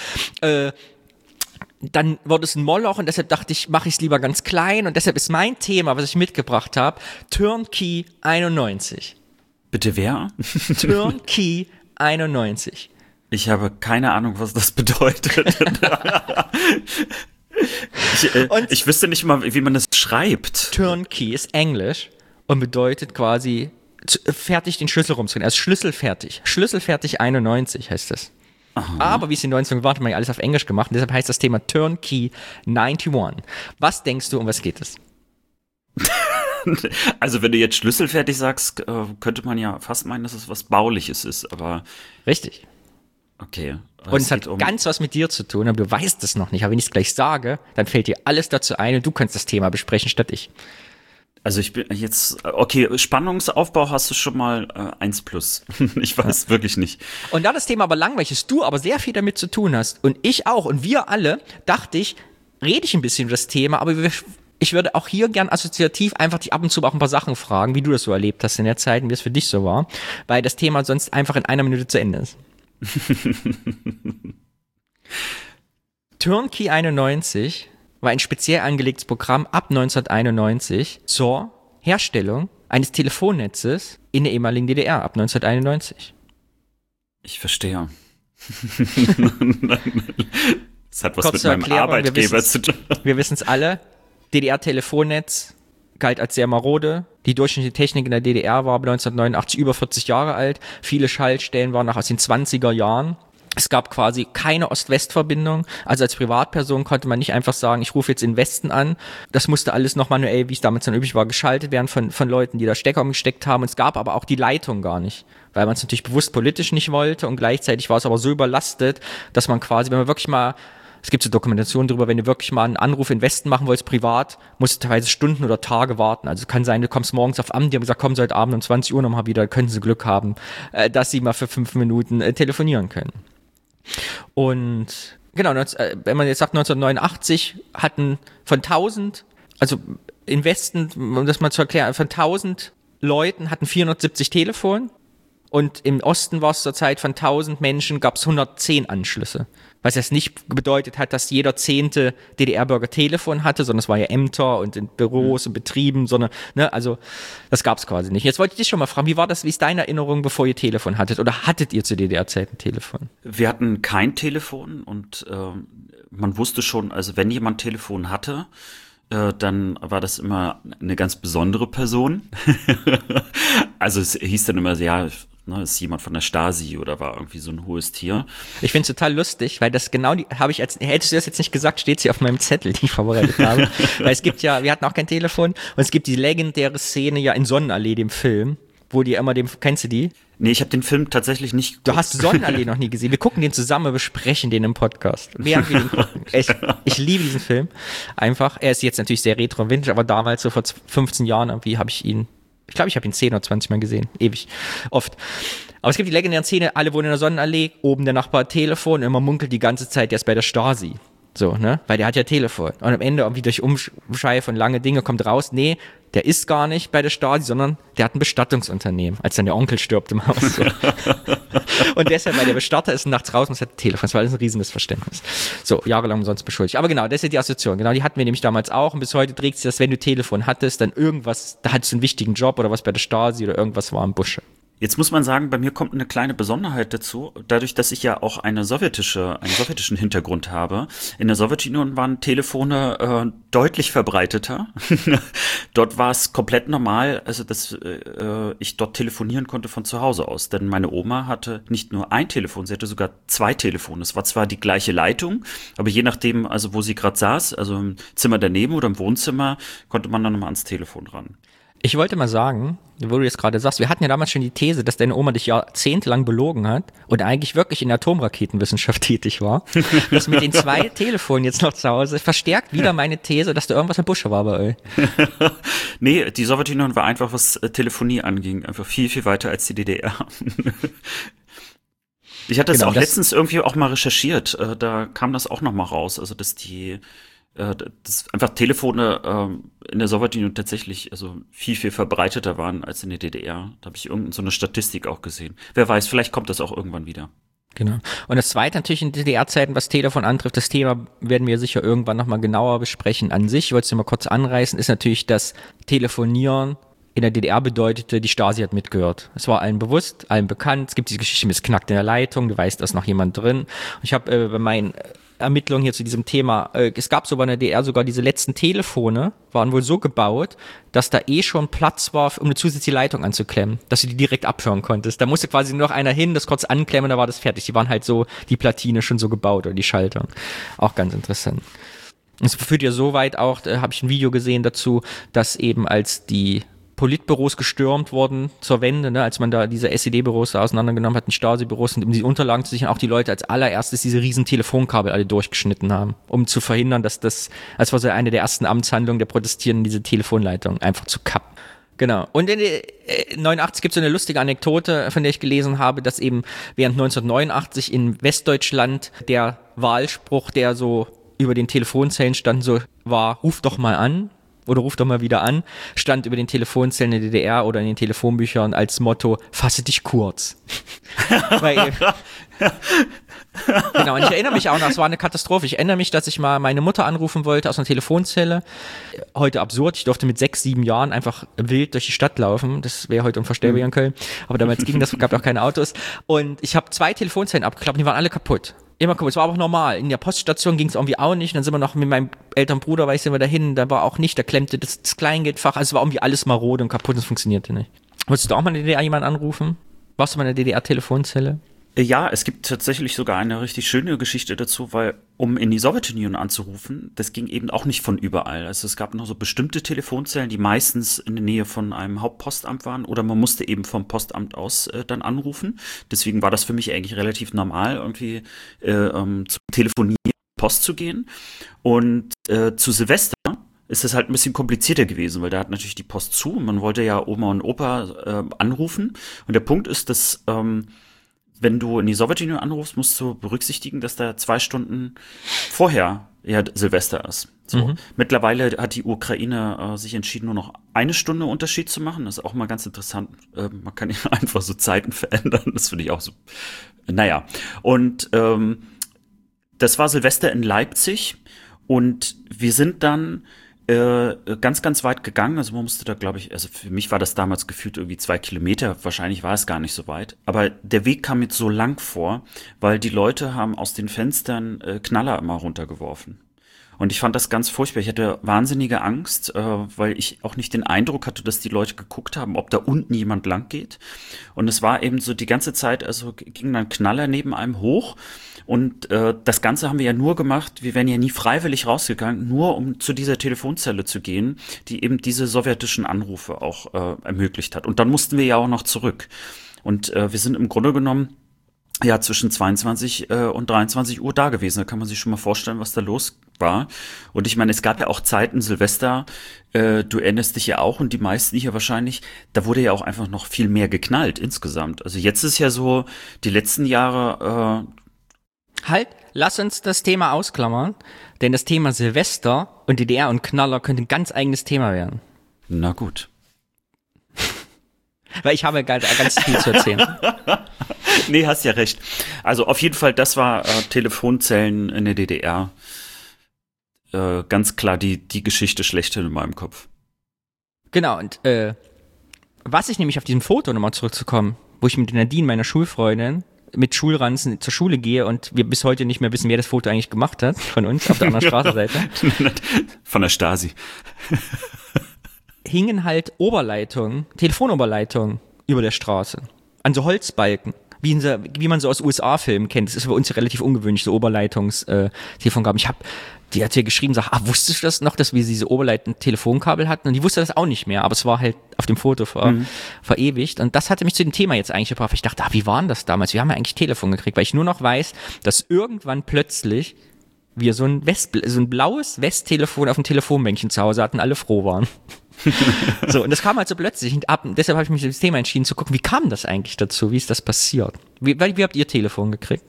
dann wurde es ein Moloch und deshalb dachte ich, mache ich es lieber ganz klein. Und deshalb ist mein Thema, was ich mitgebracht habe, Turnkey 91. Bitte wer? Turnkey 91. Ich habe keine Ahnung, was das bedeutet. Ich wüsste nicht mal, wie man das schreibt. Turnkey ist Englisch und bedeutet quasi fertig den Schlüssel rumzudrehen. Also schlüsselfertig. Schlüsselfertig 91 heißt das. Aha. Aber wie es in den 90ern war, hat man ja alles auf Englisch gemacht und deshalb heißt das Thema Turnkey 91. Was denkst du, um was geht es? Also wenn du jetzt schlüsselfertig sagst, könnte man ja fast meinen, dass es was Bauliches ist, aber... Richtig. Okay. Und es hat ganz was mit dir zu tun, aber du weißt es noch nicht. Aber wenn ich es gleich sage, dann fällt dir alles dazu ein und du kannst das Thema besprechen statt ich. Also ich bin jetzt, okay, Spannungsaufbau hast du schon mal 1+. Ich weiß wirklich nicht. Und da das Thema aber langweilig ist, du aber sehr viel damit zu tun hast und ich auch und wir alle, dachte ich, rede ich ein bisschen über das Thema, aber ich würde auch hier gern assoziativ einfach dich ab und zu auch ein paar Sachen fragen, wie du das so erlebt hast in der Zeit und wie es für dich so war, weil das Thema sonst einfach in einer Minute zu Ende ist. Turnkey 91 war ein speziell angelegtes Programm ab 1991 zur Herstellung eines Telefonnetzes in der ehemaligen DDR ab 1991. Ich verstehe. Das hat was Kurz mit zur meinem Erklärung, Arbeitgeber zu tun. Wir wissen es alle, DDR-Telefonnetz galt als sehr marode. Die durchschnittliche Technik in der DDR war 1989 über 40 Jahre alt. Viele Schaltstellen waren noch aus den 20er Jahren. Es gab quasi keine Ost-West-Verbindung. Also als Privatperson konnte man nicht einfach sagen, ich rufe jetzt in den Westen an. Das musste alles noch manuell, wie es damals dann üblich war, geschaltet werden von Leuten, die da Stecker umgesteckt haben. Und es gab aber auch die Leitung gar nicht, weil man es natürlich bewusst politisch nicht wollte. Und gleichzeitig war es aber so überlastet, dass man quasi, wenn man wirklich mal, es gibt so Dokumentationen darüber, wenn du wirklich mal einen Anruf in den Westen machen wolltest, privat, musst du teilweise Stunden oder Tage warten. Also kann sein, du kommst morgens auf Amt, die haben gesagt, kommen Sie heute Abend um 20 Uhr nochmal wieder, können Sie Glück haben, dass Sie mal für 5 Minuten telefonieren können. Und genau, wenn man jetzt sagt 1989 hatten von 1000, also im Westen, um das mal zu erklären, von 1000 Leuten hatten 470 Telefon und im Osten war es zur Zeit von 1000 Menschen gab es 110 Anschlüsse. Was jetzt nicht bedeutet hat, dass jeder 10. DDR-Bürger Telefon hatte, sondern es war ja Ämter und in Büros und Betrieben, sondern, ne, also das gab es quasi nicht. Jetzt wollte ich dich schon mal fragen, wie ist deine Erinnerung, bevor ihr Telefon hattet? Oder hattet ihr zu DDR-Zeiten Telefon? Wir hatten kein Telefon und man wusste schon, also wenn jemand Telefon hatte, dann war das immer eine ganz besondere Person. Also es hieß dann immer, ja, ne, ist jemand von der Stasi oder war irgendwie so ein hohes Tier. Ich finde es total lustig, weil das genau hättest du das jetzt nicht gesagt, steht sie auf meinem Zettel, den ich vorbereitet habe. Weil es gibt ja, wir hatten auch kein Telefon und es gibt die legendäre Szene ja in Sonnenallee, dem Film, wo die immer kennst du die? Nee, ich habe den Film tatsächlich nicht geguckt. Du hast Sonnenallee noch nie gesehen. Wir gucken den zusammen, wir besprechen den im Podcast. Während wir den gucken. Ich liebe diesen Film. Einfach. Er ist jetzt natürlich sehr retro-vintage, aber damals, so vor 15 Jahren, irgendwie habe ich ihn, ich glaube, ich habe ihn 10 oder 20 Mal gesehen. Ewig. Oft. Aber es gibt die legendäre Szene, alle wohnen in der Sonnenallee, oben der Nachbar hat Telefon und man munkelt die ganze Zeit, der ist bei der Stasi. So, ne? Weil der hat ja Telefon. Und am Ende irgendwie durch Umschei von lange Dinge kommt raus, nee, der ist gar nicht bei der Stasi, sondern der hat ein Bestattungsunternehmen, als dann der Onkel stirbt im Haus. So. Und deshalb, weil der Bestatter ist nachts raus und es hat ein Telefon. Das war alles ein Riesenmissverständnis. So, jahrelang umsonst beschuldigt. Aber genau, das ist die Assoziation. Genau, die hatten wir nämlich damals auch. Und bis heute trägt sich das, wenn du Telefon hattest, dann irgendwas, da hattest du einen wichtigen Job oder was bei der Stasi oder irgendwas war im Busche. Jetzt muss man sagen, bei mir kommt eine kleine Besonderheit dazu. Dadurch, dass ich ja auch einen sowjetischen Hintergrund habe. In der Sowjetunion waren Telefone deutlich verbreiteter. Dort war es komplett normal, also dass ich dort telefonieren konnte von zu Hause aus. Denn meine Oma hatte nicht nur ein Telefon, sie hatte sogar zwei Telefone. Es war zwar die gleiche Leitung, aber je nachdem, also wo sie gerade saß, also im Zimmer daneben oder im Wohnzimmer, konnte man dann nochmal ans Telefon ran. Ich wollte mal sagen, wo du jetzt gerade sagst, wir hatten ja damals schon die These, dass deine Oma dich jahrzehntelang belogen hat und eigentlich wirklich in der Atomraketenwissenschaft tätig war. Das mit den zwei Telefonen jetzt noch zu Hause verstärkt wieder meine These, dass da irgendwas im Busche war bei euch. Nee, die Sowjetunion war einfach, was Telefonie anging, einfach viel, viel weiter als die DDR. Ich hatte das Genau, auch letztens irgendwie auch mal recherchiert, da kam das auch noch mal raus, also dass einfach Telefone in der Sowjetunion tatsächlich also viel, viel verbreiteter waren als in der DDR. Da habe ich irgendeine so eine Statistik auch gesehen. Wer weiß, vielleicht kommt das auch irgendwann wieder. Genau. Und das zweite natürlich in DDR-Zeiten, was Telefon antrifft, das Thema werden wir sicher irgendwann nochmal genauer besprechen an sich. Ich wollte es nur mal kurz anreißen, ist natürlich das Telefonieren in der DDR bedeutete, die Stasi hat mitgehört. Es war allen bewusst, allen bekannt. Es gibt diese Geschichte mit es knackt in der Leitung, du weißt, da ist noch jemand drin. Und ich habe bei meinen Ermittlungen hier zu diesem Thema, es gab sogar in der DDR sogar diese letzten Telefone, waren wohl so gebaut, dass da schon Platz war, um eine zusätzliche Leitung anzuklemmen, dass du die direkt abhören konntest. Da musste quasi nur noch einer hin, das kurz anklemmen, da war das fertig. Die waren halt so, die Platine schon so gebaut oder die Schalter. Auch ganz interessant. Es führt ja so weit auch, habe ich ein Video gesehen dazu, dass eben als die Politbüros gestürmt wurden zur Wende, ne, als man da diese SED-Büros auseinandergenommen hat, die Stasi-Büros, und um die Unterlagen zu sichern, auch die Leute als allererstes diese riesen Telefonkabel alle durchgeschnitten haben, um zu verhindern, dass das war so eine der ersten Amtshandlungen der Protestierenden, diese Telefonleitung einfach zu kappen. Genau. Und in 89 gibt es so eine lustige Anekdote, von der ich gelesen habe, dass eben während 1989 in Westdeutschland der Wahlspruch, der so über den Telefonzellen stand, so war, ruf doch mal an. Oder ruf doch mal wieder an, stand über den Telefonzellen in der DDR oder in den Telefonbüchern als Motto, fasse dich kurz. Weil, genau, und ich erinnere mich auch noch, es war eine Katastrophe. Ich erinnere mich, dass ich mal meine Mutter anrufen wollte aus einer Telefonzelle. Heute absurd, ich durfte mit 6, 7 Jahren einfach wild durch die Stadt laufen. Das wäre heute unvorstellbar hier in Köln. Aber damals ging das, gab auch keine Autos. Und ich habe 2 Telefonzellen abgeklappt, die waren alle kaputt. Immer kaputt. Es war aber auch normal. In der Poststation ging es irgendwie auch nicht. Dann sind wir noch mit meinem älteren Bruder, sind wir dahin, da war auch nicht, da klemmte das Kleingeldfach. Also es war irgendwie alles marode und kaputt, das funktionierte nicht. Wolltest du auch mal in der DDR jemanden anrufen? Warst du mal in der DDR-Telefonzelle? Ja, es gibt tatsächlich sogar eine richtig schöne Geschichte dazu, weil um in die Sowjetunion anzurufen, das ging eben auch nicht von überall. Also es gab noch so bestimmte Telefonzellen, die meistens in der Nähe von einem Hauptpostamt waren oder man musste eben vom Postamt aus dann anrufen. Deswegen war das für mich eigentlich relativ normal, irgendwie zu telefonieren, Post zu gehen. Und zu Silvester ist es halt ein bisschen komplizierter gewesen, weil da hat natürlich die Post zu und man wollte ja Oma und Opa anrufen. Und der Punkt ist, dass wenn du in die Sowjetunion anrufst, musst du berücksichtigen, dass da 2 Stunden vorher ja Silvester ist. So. Mittlerweile hat die Ukraine sich entschieden, nur noch 1 Stunde Unterschied zu machen. Das ist auch mal ganz interessant. Man kann ja einfach so Zeiten verändern. Das finde ich auch so. Naja. Und das war Silvester in Leipzig. Und wir sind dann ganz, ganz weit gegangen. Also man musste da, glaube ich, also für mich war das damals gefühlt irgendwie 2 Kilometer. Wahrscheinlich war es gar nicht so weit. Aber der Weg kam mir so lang vor, weil die Leute haben aus den Fenstern Knaller immer runtergeworfen. Und ich fand das ganz furchtbar. Ich hatte wahnsinnige Angst, weil ich auch nicht den Eindruck hatte, dass die Leute geguckt haben, ob da unten jemand lang geht. Und es war eben so die ganze Zeit, also ging dann Knaller neben einem hoch. Und das Ganze haben wir ja nur gemacht, wir wären ja nie freiwillig rausgegangen, nur um zu dieser Telefonzelle zu gehen, die eben diese sowjetischen Anrufe auch ermöglicht hat. Und dann mussten wir ja auch noch zurück. Und wir sind im Grunde genommen ja zwischen 22 und 23 Uhr da gewesen. Da kann man sich schon mal vorstellen, was da los war. Und ich meine, es gab ja auch Zeiten, Silvester, du erinnerst dich ja auch und die meisten hier wahrscheinlich, da wurde ja auch einfach noch viel mehr geknallt insgesamt. Also jetzt ist ja so, die letzten Jahre Halt, lass uns das Thema ausklammern, denn das Thema Silvester und DDR und Knaller könnte ein ganz eigenes Thema werden. Na gut. Weil ich habe ganz viel zu erzählen. Nee, hast ja recht. Also auf jeden Fall, das war Telefonzellen in der DDR. Ganz klar die Geschichte schlechthin in meinem Kopf. Genau, und was ich nämlich auf diesem Foto nochmal zurückzukommen, wo ich mit Nadine, meiner Schulfreundin, mit Schulranzen zur Schule gehe und wir bis heute nicht mehr wissen, wer das Foto eigentlich gemacht hat von uns auf der anderen Straßenseite. Von der Stasi. Hingen halt Telefonoberleitungen über der Straße. An so Holzbalken. Wie man so aus USA-Filmen kennt. Das ist bei uns ja relativ ungewöhnlich, so Oberleitungs-Telefongaben. Die hat hier geschrieben, wusstest du das noch, dass wir diese Oberleitungen-Telefonkabel hatten? Und die wusste das auch nicht mehr, aber es war halt auf dem Foto verewigt. Und das hatte mich zu dem Thema jetzt eigentlich gebracht. Ich dachte, wie war denn das damals? Wir haben ja eigentlich Telefon gekriegt, weil ich nur noch weiß, dass irgendwann plötzlich wir so ein blaues Westtelefon auf dem Telefonbänkchen zu Hause hatten, alle froh waren. So, und das kam halt so plötzlich. Und deshalb habe ich mich für das Thema entschieden, zu gucken, wie kam das eigentlich dazu? Wie ist das passiert? Wie habt ihr Telefon gekriegt?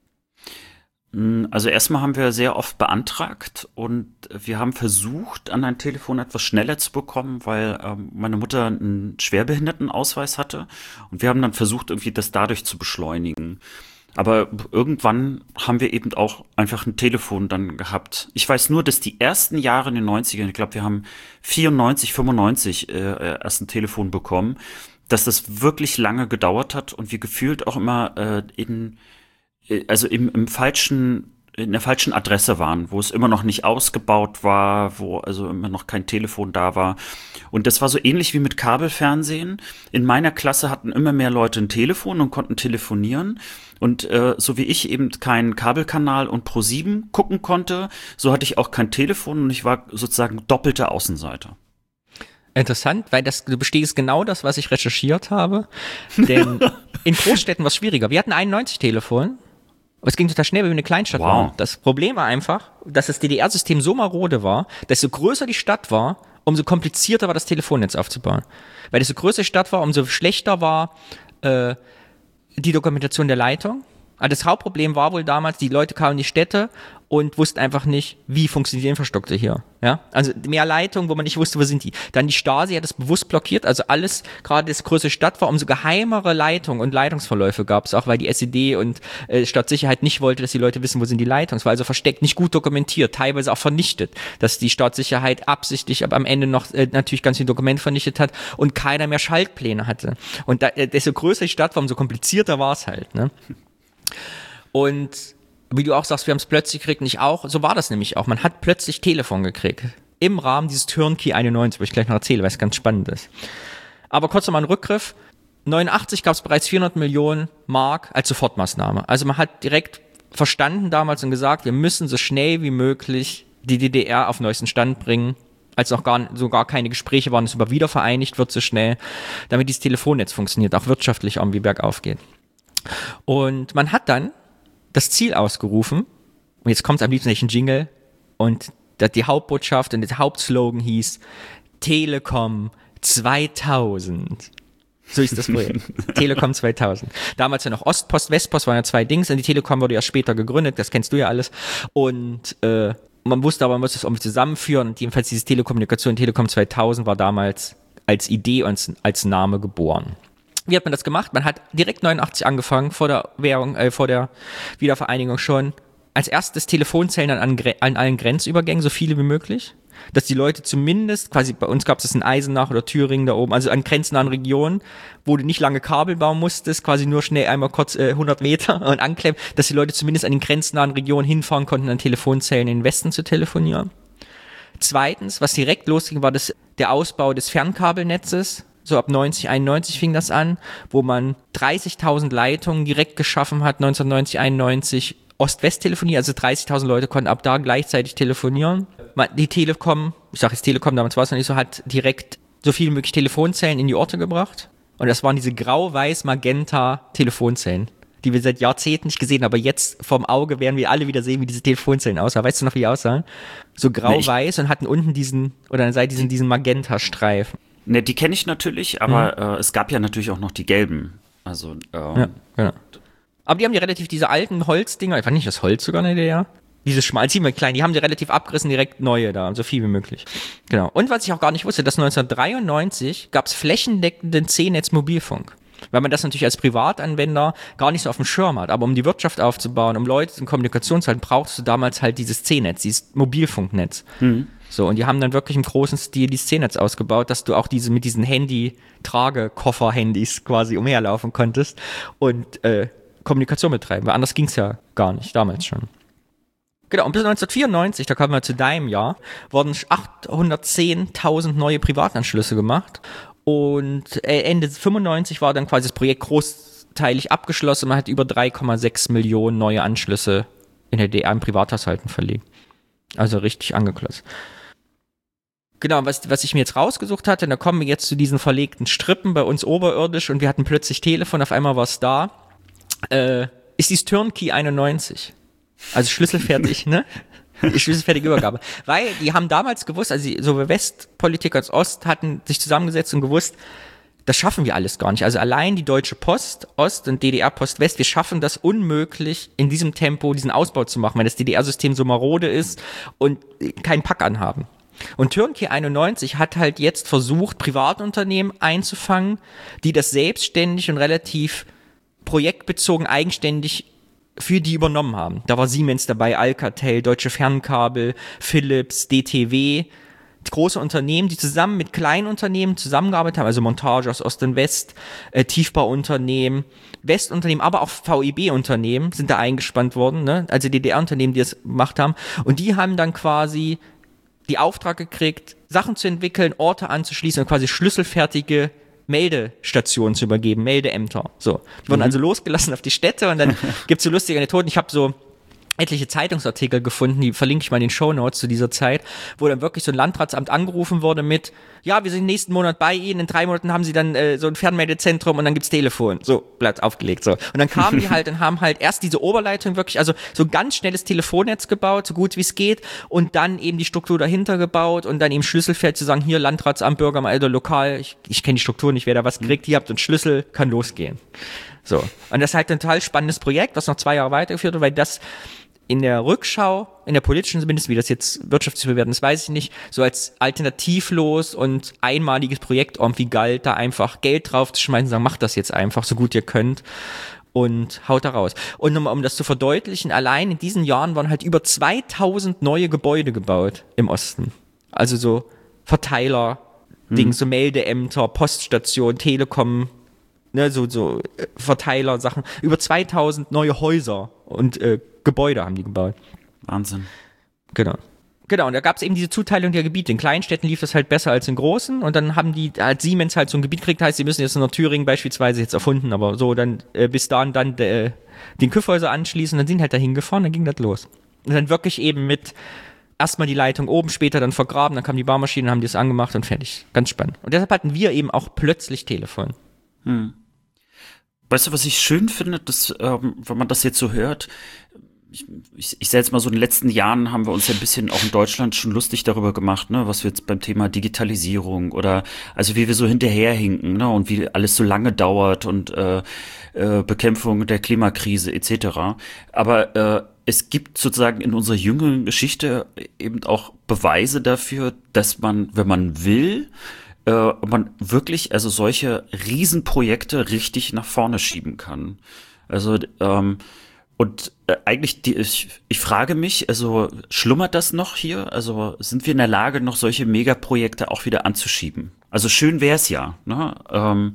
Also erstmal haben wir sehr oft beantragt und wir haben versucht, an ein Telefon etwas schneller zu bekommen, weil meine Mutter einen Schwerbehindertenausweis hatte und wir haben dann versucht, irgendwie das dadurch zu beschleunigen. Aber irgendwann haben wir eben auch einfach ein Telefon dann gehabt. Ich weiß nur, dass die ersten Jahre in den 90ern, ich glaube, wir haben 94, 95 erst ein Telefon bekommen, dass das wirklich lange gedauert hat und wir gefühlt auch immer in der falschen Adresse waren, wo es immer noch nicht ausgebaut war, wo also immer noch kein Telefon da war. Und das war so ähnlich wie mit Kabelfernsehen. In meiner Klasse hatten immer mehr Leute ein Telefon und konnten telefonieren. Und so wie ich eben keinen Kabelkanal und Pro7 gucken konnte, so hatte ich auch kein Telefon und ich war sozusagen doppelter Außenseiter. Interessant, weil du bestätigst genau das, was ich recherchiert habe. Denn in Großstädten war es schwieriger. Wir hatten 91 Telefon. Aber es ging total schnell, weil wir eine Kleinstadt waren. Das Problem war einfach, dass das DDR-System so marode war, dass so größer die Stadt war, umso komplizierter war das Telefonnetz aufzubauen. Weil desto größer die Stadt war, umso schlechter war die Dokumentation der Leitung. Also das Hauptproblem war wohl damals, die Leute kamen in die Städte und wussten einfach nicht, wie funktioniert die Infrastruktur hier. Ja? Also mehr Leitungen, wo man nicht wusste, wo sind die. Dann die Stasi hat das bewusst blockiert, also alles, gerade das größere Stadt war, umso geheimere Leitungen und Leitungsverläufe gab es, auch weil die SED und Staatssicherheit nicht wollte, dass die Leute wissen, wo sind die Leitungen. Es war also versteckt, nicht gut dokumentiert, teilweise auch vernichtet, dass die Staatssicherheit absichtlich aber am Ende noch natürlich ganz viele Dokumente vernichtet hat und keiner mehr Schaltpläne hatte. Und desto größer die Stadt war, umso komplizierter war es halt, ne? Und wie du auch sagst, wir haben es plötzlich gekriegt und ich auch, so war das nämlich auch. Man hat plötzlich Telefon gekriegt. Im Rahmen dieses Turnkey 91, wo ich gleich noch erzähle, weil es ganz spannend ist. Aber kurz nochmal ein Rückgriff. 89 gab es bereits 400 Millionen Mark als Sofortmaßnahme. Also man hat direkt verstanden damals und gesagt, wir müssen so schnell wie möglich die DDR auf den neuesten Stand bringen, als noch gar keine Gespräche waren, dass über wiedervereinigt wird so schnell, damit dieses Telefonnetz funktioniert, auch wirtschaftlich irgendwie bergauf geht. Und man hat dann das Ziel ausgerufen, und jetzt kommt es am liebsten nicht ein Jingle, und die Hauptbotschaft und der Hauptslogan hieß Telekom 2000. So ist das Projekt. Telekom 2000. Damals ja noch Ostpost, Westpost waren ja zwei Dings, und die Telekom wurde ja später gegründet, das kennst du ja alles. Und man wusste aber, man muss das irgendwie zusammenführen, und jedenfalls dieses Telekom 2000 war damals als Idee und als Name geboren. Wie hat man das gemacht? Man hat direkt 89 angefangen, vor der Wiedervereinigung schon. Als erstes Telefonzellen an allen Grenzübergängen, so viele wie möglich. Dass die Leute zumindest, quasi bei uns gab es in Eisenach oder Thüringen da oben, also an grenznahen Regionen, wo du nicht lange Kabel bauen musstest, quasi nur schnell einmal kurz 100 Meter und anklemmen, dass die Leute zumindest an den grenznahen Regionen hinfahren konnten, an Telefonzellen in den Westen zu telefonieren. Zweitens, was direkt losging, war der Ausbau des Fernkabelnetzes. So ab 90, 91 fing das an, wo man 30.000 Leitungen direkt geschaffen hat, 1990, 91, Ost-West-Telefonie, also 30.000 Leute konnten ab da gleichzeitig telefonieren. Die Telekom, ich sage jetzt Telekom, damals war es noch nicht so, hat direkt so viel wie möglich Telefonzellen in die Orte gebracht. Und das waren diese grau-weiß-magenta-Telefonzellen, die wir seit Jahrzehnten nicht gesehen haben, aber jetzt vom Auge werden wir alle wieder sehen, wie diese Telefonzellen aussahen. Weißt du noch, wie die aussahen? So grau-weiß und hatten unten diesen Magenta-Streifen. Ne, die kenne ich natürlich, aber es gab ja natürlich auch noch die gelben. Also, ja, genau. Aber die haben diese alten Holzdinger, war nicht das Holz sogar in der DDR? Diese schmal, ziemlich klein, die haben die relativ abgerissen, direkt neue da, so viel wie möglich. Genau. Und was ich auch gar nicht wusste, dass 1993 gab es flächendeckenden C-Netz-Mobilfunk. Weil man das natürlich als Privatanwender gar nicht so auf dem Schirm hat. Aber um die Wirtschaft aufzubauen, um Leute in Kommunikation zu halten, brauchst du damals halt dieses C-Netz, dieses Mobilfunknetz. So, und die haben dann wirklich im großen Stil die C-Netz ausgebaut, dass du auch mit diesen Handy-Tragekoffer-Handys quasi umherlaufen konntest und Kommunikation betreiben, weil anders ging's ja gar nicht, damals schon. Genau, und bis 1994, da kommen wir zu deinem Jahr, wurden 810.000 neue Privatanschlüsse gemacht und Ende 95 war dann quasi das Projekt großteilig abgeschlossen. Man hat über 3,6 Millionen neue Anschlüsse in der DDR in Privathaushalten verlegt. Also richtig angeklotzt. Genau, was ich mir jetzt rausgesucht hatte, da kommen wir jetzt zu diesen verlegten Strippen bei uns oberirdisch und wir hatten plötzlich Telefon, auf einmal war es da, ist dieses Turnkey 91. Also schlüsselfertig, ne? Die schlüsselfertige Übergabe. Weil die haben damals gewusst, also sowohl Westpolitik als Ost hatten sich zusammengesetzt und gewusst, das schaffen wir alles gar nicht. Also allein die Deutsche Post Ost und DDR Post West, wir schaffen das unmöglich, in diesem Tempo diesen Ausbau zu machen, weil das DDR-System so marode ist und keinen Pack anhaben. Und Turnkey 91 hat halt jetzt versucht, Privatunternehmen einzufangen, die das selbstständig und relativ projektbezogen eigenständig für die übernommen haben. Da war Siemens dabei, Alcatel, Deutsche Fernkabel, Philips, DTW, große Unternehmen, die zusammen mit kleinen Unternehmen zusammengearbeitet haben, also Montage aus Ost und West, Tiefbauunternehmen, Westunternehmen, aber auch VEB-Unternehmen sind da eingespannt worden, ne? Also DDR-Unternehmen, die das gemacht haben. Und die haben dann quasi die Auftrag gekriegt, Sachen zu entwickeln, Orte anzuschließen und quasi schlüsselfertige Meldestationen zu übergeben, Meldeämter. So, die wurden also losgelassen auf die Städte und dann gibt's so lustige Anekdoten. Ich habe so etliche Zeitungsartikel gefunden, die verlinke ich mal in den Shownotes zu dieser Zeit, wo dann wirklich so ein Landratsamt angerufen wurde mit, ja, wir sind nächsten Monat bei Ihnen, in 3 Monaten haben Sie dann so ein Fernmeldezentrum und dann gibt's Telefon. So, Blatt aufgelegt, so. Und dann kamen die halt und haben halt erst diese Oberleitung wirklich, also so ein ganz schnelles Telefonnetz gebaut, so gut wie es geht, und dann eben die Struktur dahinter gebaut und dann eben Schlüsselfeld zu sagen, hier Landratsamt, Bürgermeister, lokal, ich kenne die Struktur nicht, wer da was kriegt, ihr habt einen Schlüssel, kann losgehen. So. Und das ist halt ein total spannendes Projekt, was noch 2 Jahre weitergeführt wird, weil das in der Rückschau, in der politischen zumindest, wie das jetzt wirtschaftlich zu bewerten ist, weiß ich nicht, so als alternativlos und einmaliges Projekt irgendwie galt, da einfach Geld drauf zu schmeißen und sagen, macht das jetzt einfach, so gut ihr könnt und haut da raus. Und um das zu verdeutlichen, allein in diesen Jahren waren halt über 2000 neue Gebäude gebaut im Osten. Also so Verteiler, so Meldeämter, Poststation, Telekom, ne, so Verteiler, Sachen, über 2000 neue Häuser und Gebäude haben die gebaut. Wahnsinn. Genau. Und da gab es eben diese Zuteilung der Gebiete. In kleinen Städten lief das halt besser als in großen und dann haben die, als Siemens halt so ein Gebiet kriegt, heißt, sie müssen jetzt in Thüringen beispielsweise jetzt erfunden, aber so dann bis dahin dann den Küffhäuser anschließen, dann sind halt da hingefahren, dann ging das los. Und dann wirklich eben mit erstmal die Leitung oben, später dann vergraben, dann kam die Barmaschine, haben die es angemacht und fertig. Ganz spannend. Und deshalb hatten wir eben auch plötzlich Telefon. Weißt du, was ich schön finde, dass, wenn man das jetzt so hört, ich sage jetzt mal so, in den letzten Jahren haben wir uns ja ein bisschen auch in Deutschland schon lustig darüber gemacht, ne, was wir jetzt beim Thema Digitalisierung oder also wie wir so hinterherhinken, ne, und wie alles so lange dauert und Bekämpfung der Klimakrise etc. Aber es gibt sozusagen in unserer jüngeren Geschichte eben auch Beweise dafür, dass man, wenn man will, man wirklich also solche Riesenprojekte richtig nach vorne schieben kann. Also und eigentlich, ich frage mich, also schlummert das noch hier? Also sind wir in der Lage, noch solche Megaprojekte auch wieder anzuschieben? Also schön wäre es ja, ne?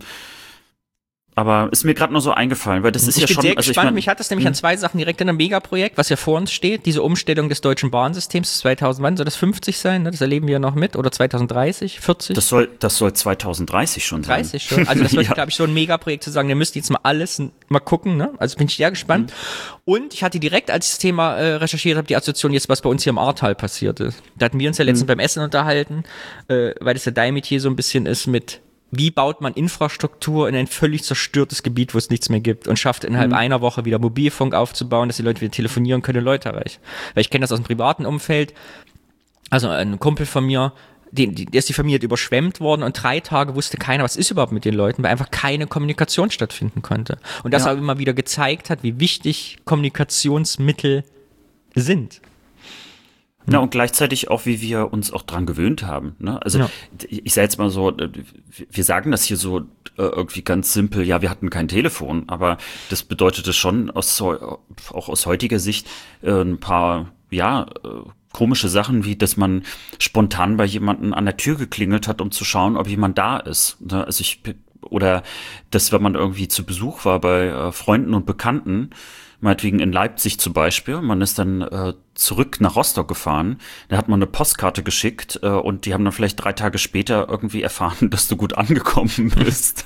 Aber ist mir gerade nur so eingefallen, weil das ist ja schon. Ich bin sehr also gespannt. ich mein, mich hat das nämlich an 2 Sachen direkt in einem Megaprojekt, was ja vor uns steht, diese Umstellung des deutschen Bahnsystems 2000, wann soll das 50 sein? Ne? Das erleben wir ja noch mit. Oder 2030, 40? Das soll 2030 schon sein. 30 schon. Also das wird, Ja. glaube ich, so ein Megaprojekt zu sagen, wir müssten jetzt mal alles mal gucken. Ne? Also bin ich sehr gespannt. Und ich hatte direkt, als ich das Thema recherchiert habe, die Assoziation jetzt, was bei uns hier im Ahrtal passiert ist. Da hatten wir uns ja letztens beim Essen unterhalten, weil das ja dein Metier so ein bisschen ist mit, wie baut man Infrastruktur in ein völlig zerstörtes Gebiet, wo es nichts mehr gibt und schafft innerhalb einer Woche wieder Mobilfunk aufzubauen, dass die Leute wieder telefonieren können, Leute erreichen. Weil ich kenne das aus dem privaten Umfeld. Also ein Kumpel von mir, der ist die Familie überschwemmt worden und 3 Tage wusste keiner, was ist überhaupt mit den Leuten, weil einfach keine Kommunikation stattfinden konnte. Und das auch immer wieder gezeigt hat, wie wichtig Kommunikationsmittel sind. Na, und gleichzeitig auch, wie wir uns auch dran gewöhnt haben. Ne? Also ich sage jetzt mal so, wir sagen das hier so irgendwie ganz simpel, ja, wir hatten kein Telefon, aber das bedeutete schon auch aus heutiger Sicht ein paar komische Sachen, wie dass man spontan bei jemandem an der Tür geklingelt hat, um zu schauen, ob jemand da ist. Ne? Oder dass, wenn man irgendwie zu Besuch war bei Freunden und Bekannten, meinetwegen in Leipzig zum Beispiel, man ist dann zurück nach Rostock gefahren, da hat man eine Postkarte geschickt und die haben dann vielleicht 3 Tage später irgendwie erfahren, dass du gut angekommen bist.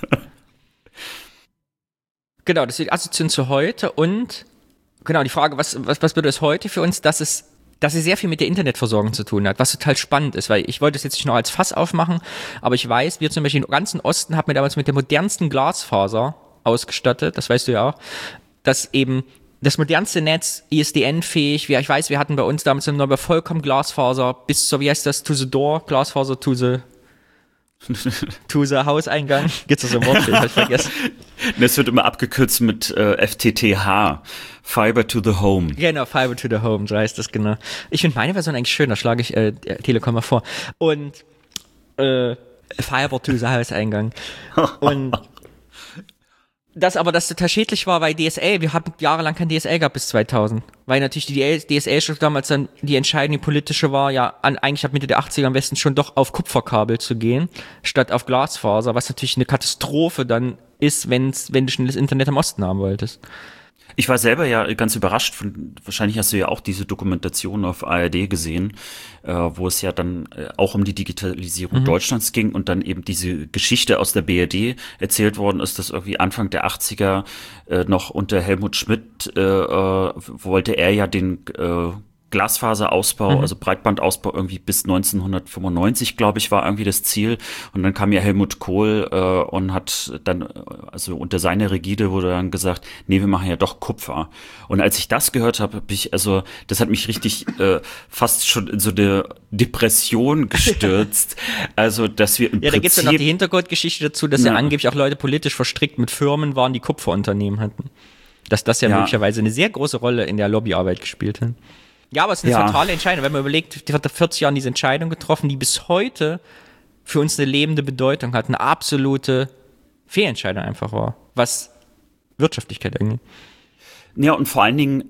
Genau, das ist die Assoziation zu heute und genau die Frage, was bedeutet es heute für uns, dass es sehr viel mit der Internetversorgung zu tun hat, was total spannend ist, weil ich wollte es jetzt nicht noch als Fass aufmachen, aber ich weiß, wir zum Beispiel im ganzen Osten haben wir damals mit der modernsten Glasfaser ausgestattet, das weißt du ja auch, dass eben das modernste Netz, ISDN-fähig, ich weiß, wir hatten bei uns damals im Neubau vollkommen Glasfaser bis zur, wie heißt das, to the door, Glasfaser to the Hauseingang. Gibt's da so ein Wort? Ich hab vergessen. Das wird immer abgekürzt mit FTTH. Fiber to the Home. Genau, Fiber to the Home, so heißt das genau. Ich finde meine Version eigentlich schön, da schlage ich Telekom mal vor. Und Fiber to the Hauseingang. Und das total schädlich war, weil DSL, wir haben jahrelang kein DSL gehabt bis 2000. Weil natürlich die DSL schon damals dann die entscheidende politische war, ja, eigentlich ab Mitte der 80er am besten schon doch auf Kupferkabel zu gehen, statt auf Glasfaser, was natürlich eine Katastrophe dann ist, wenn du schnelles Internet im Osten haben wolltest. Ich war selber ja ganz überrascht wahrscheinlich hast du ja auch diese Dokumentation auf ARD gesehen, wo es ja dann auch um die Digitalisierung Deutschlands ging und dann eben diese Geschichte aus der BRD erzählt worden ist, dass irgendwie Anfang der 80er noch unter Helmut Schmidt wollte er ja den Glasfaserausbau, also Breitbandausbau irgendwie bis 1995, glaube ich, war irgendwie das Ziel. Und dann kam ja Helmut Kohl und hat dann, also unter seiner Rigide wurde dann gesagt, nee, wir machen ja doch Kupfer. Und als ich das gehört habe, das hat mich richtig fast schon in so eine Depression gestürzt. Also, dass wir im Prinzip... Ja, da gibt's ja noch die Hintergrundgeschichte dazu, dass ja angeblich auch Leute politisch verstrickt mit Firmen waren, die Kupferunternehmen hatten. Dass das ja möglicherweise eine sehr große Rolle in der Lobbyarbeit gespielt hat. Ja, aber es ist eine fatale Entscheidung. Wenn man überlegt, die hat vor 40 Jahren diese Entscheidung getroffen, die bis heute für uns eine lebende Bedeutung hat, eine absolute Fehlentscheidung einfach war, was Wirtschaftlichkeit angeht. Ja, und vor allen Dingen,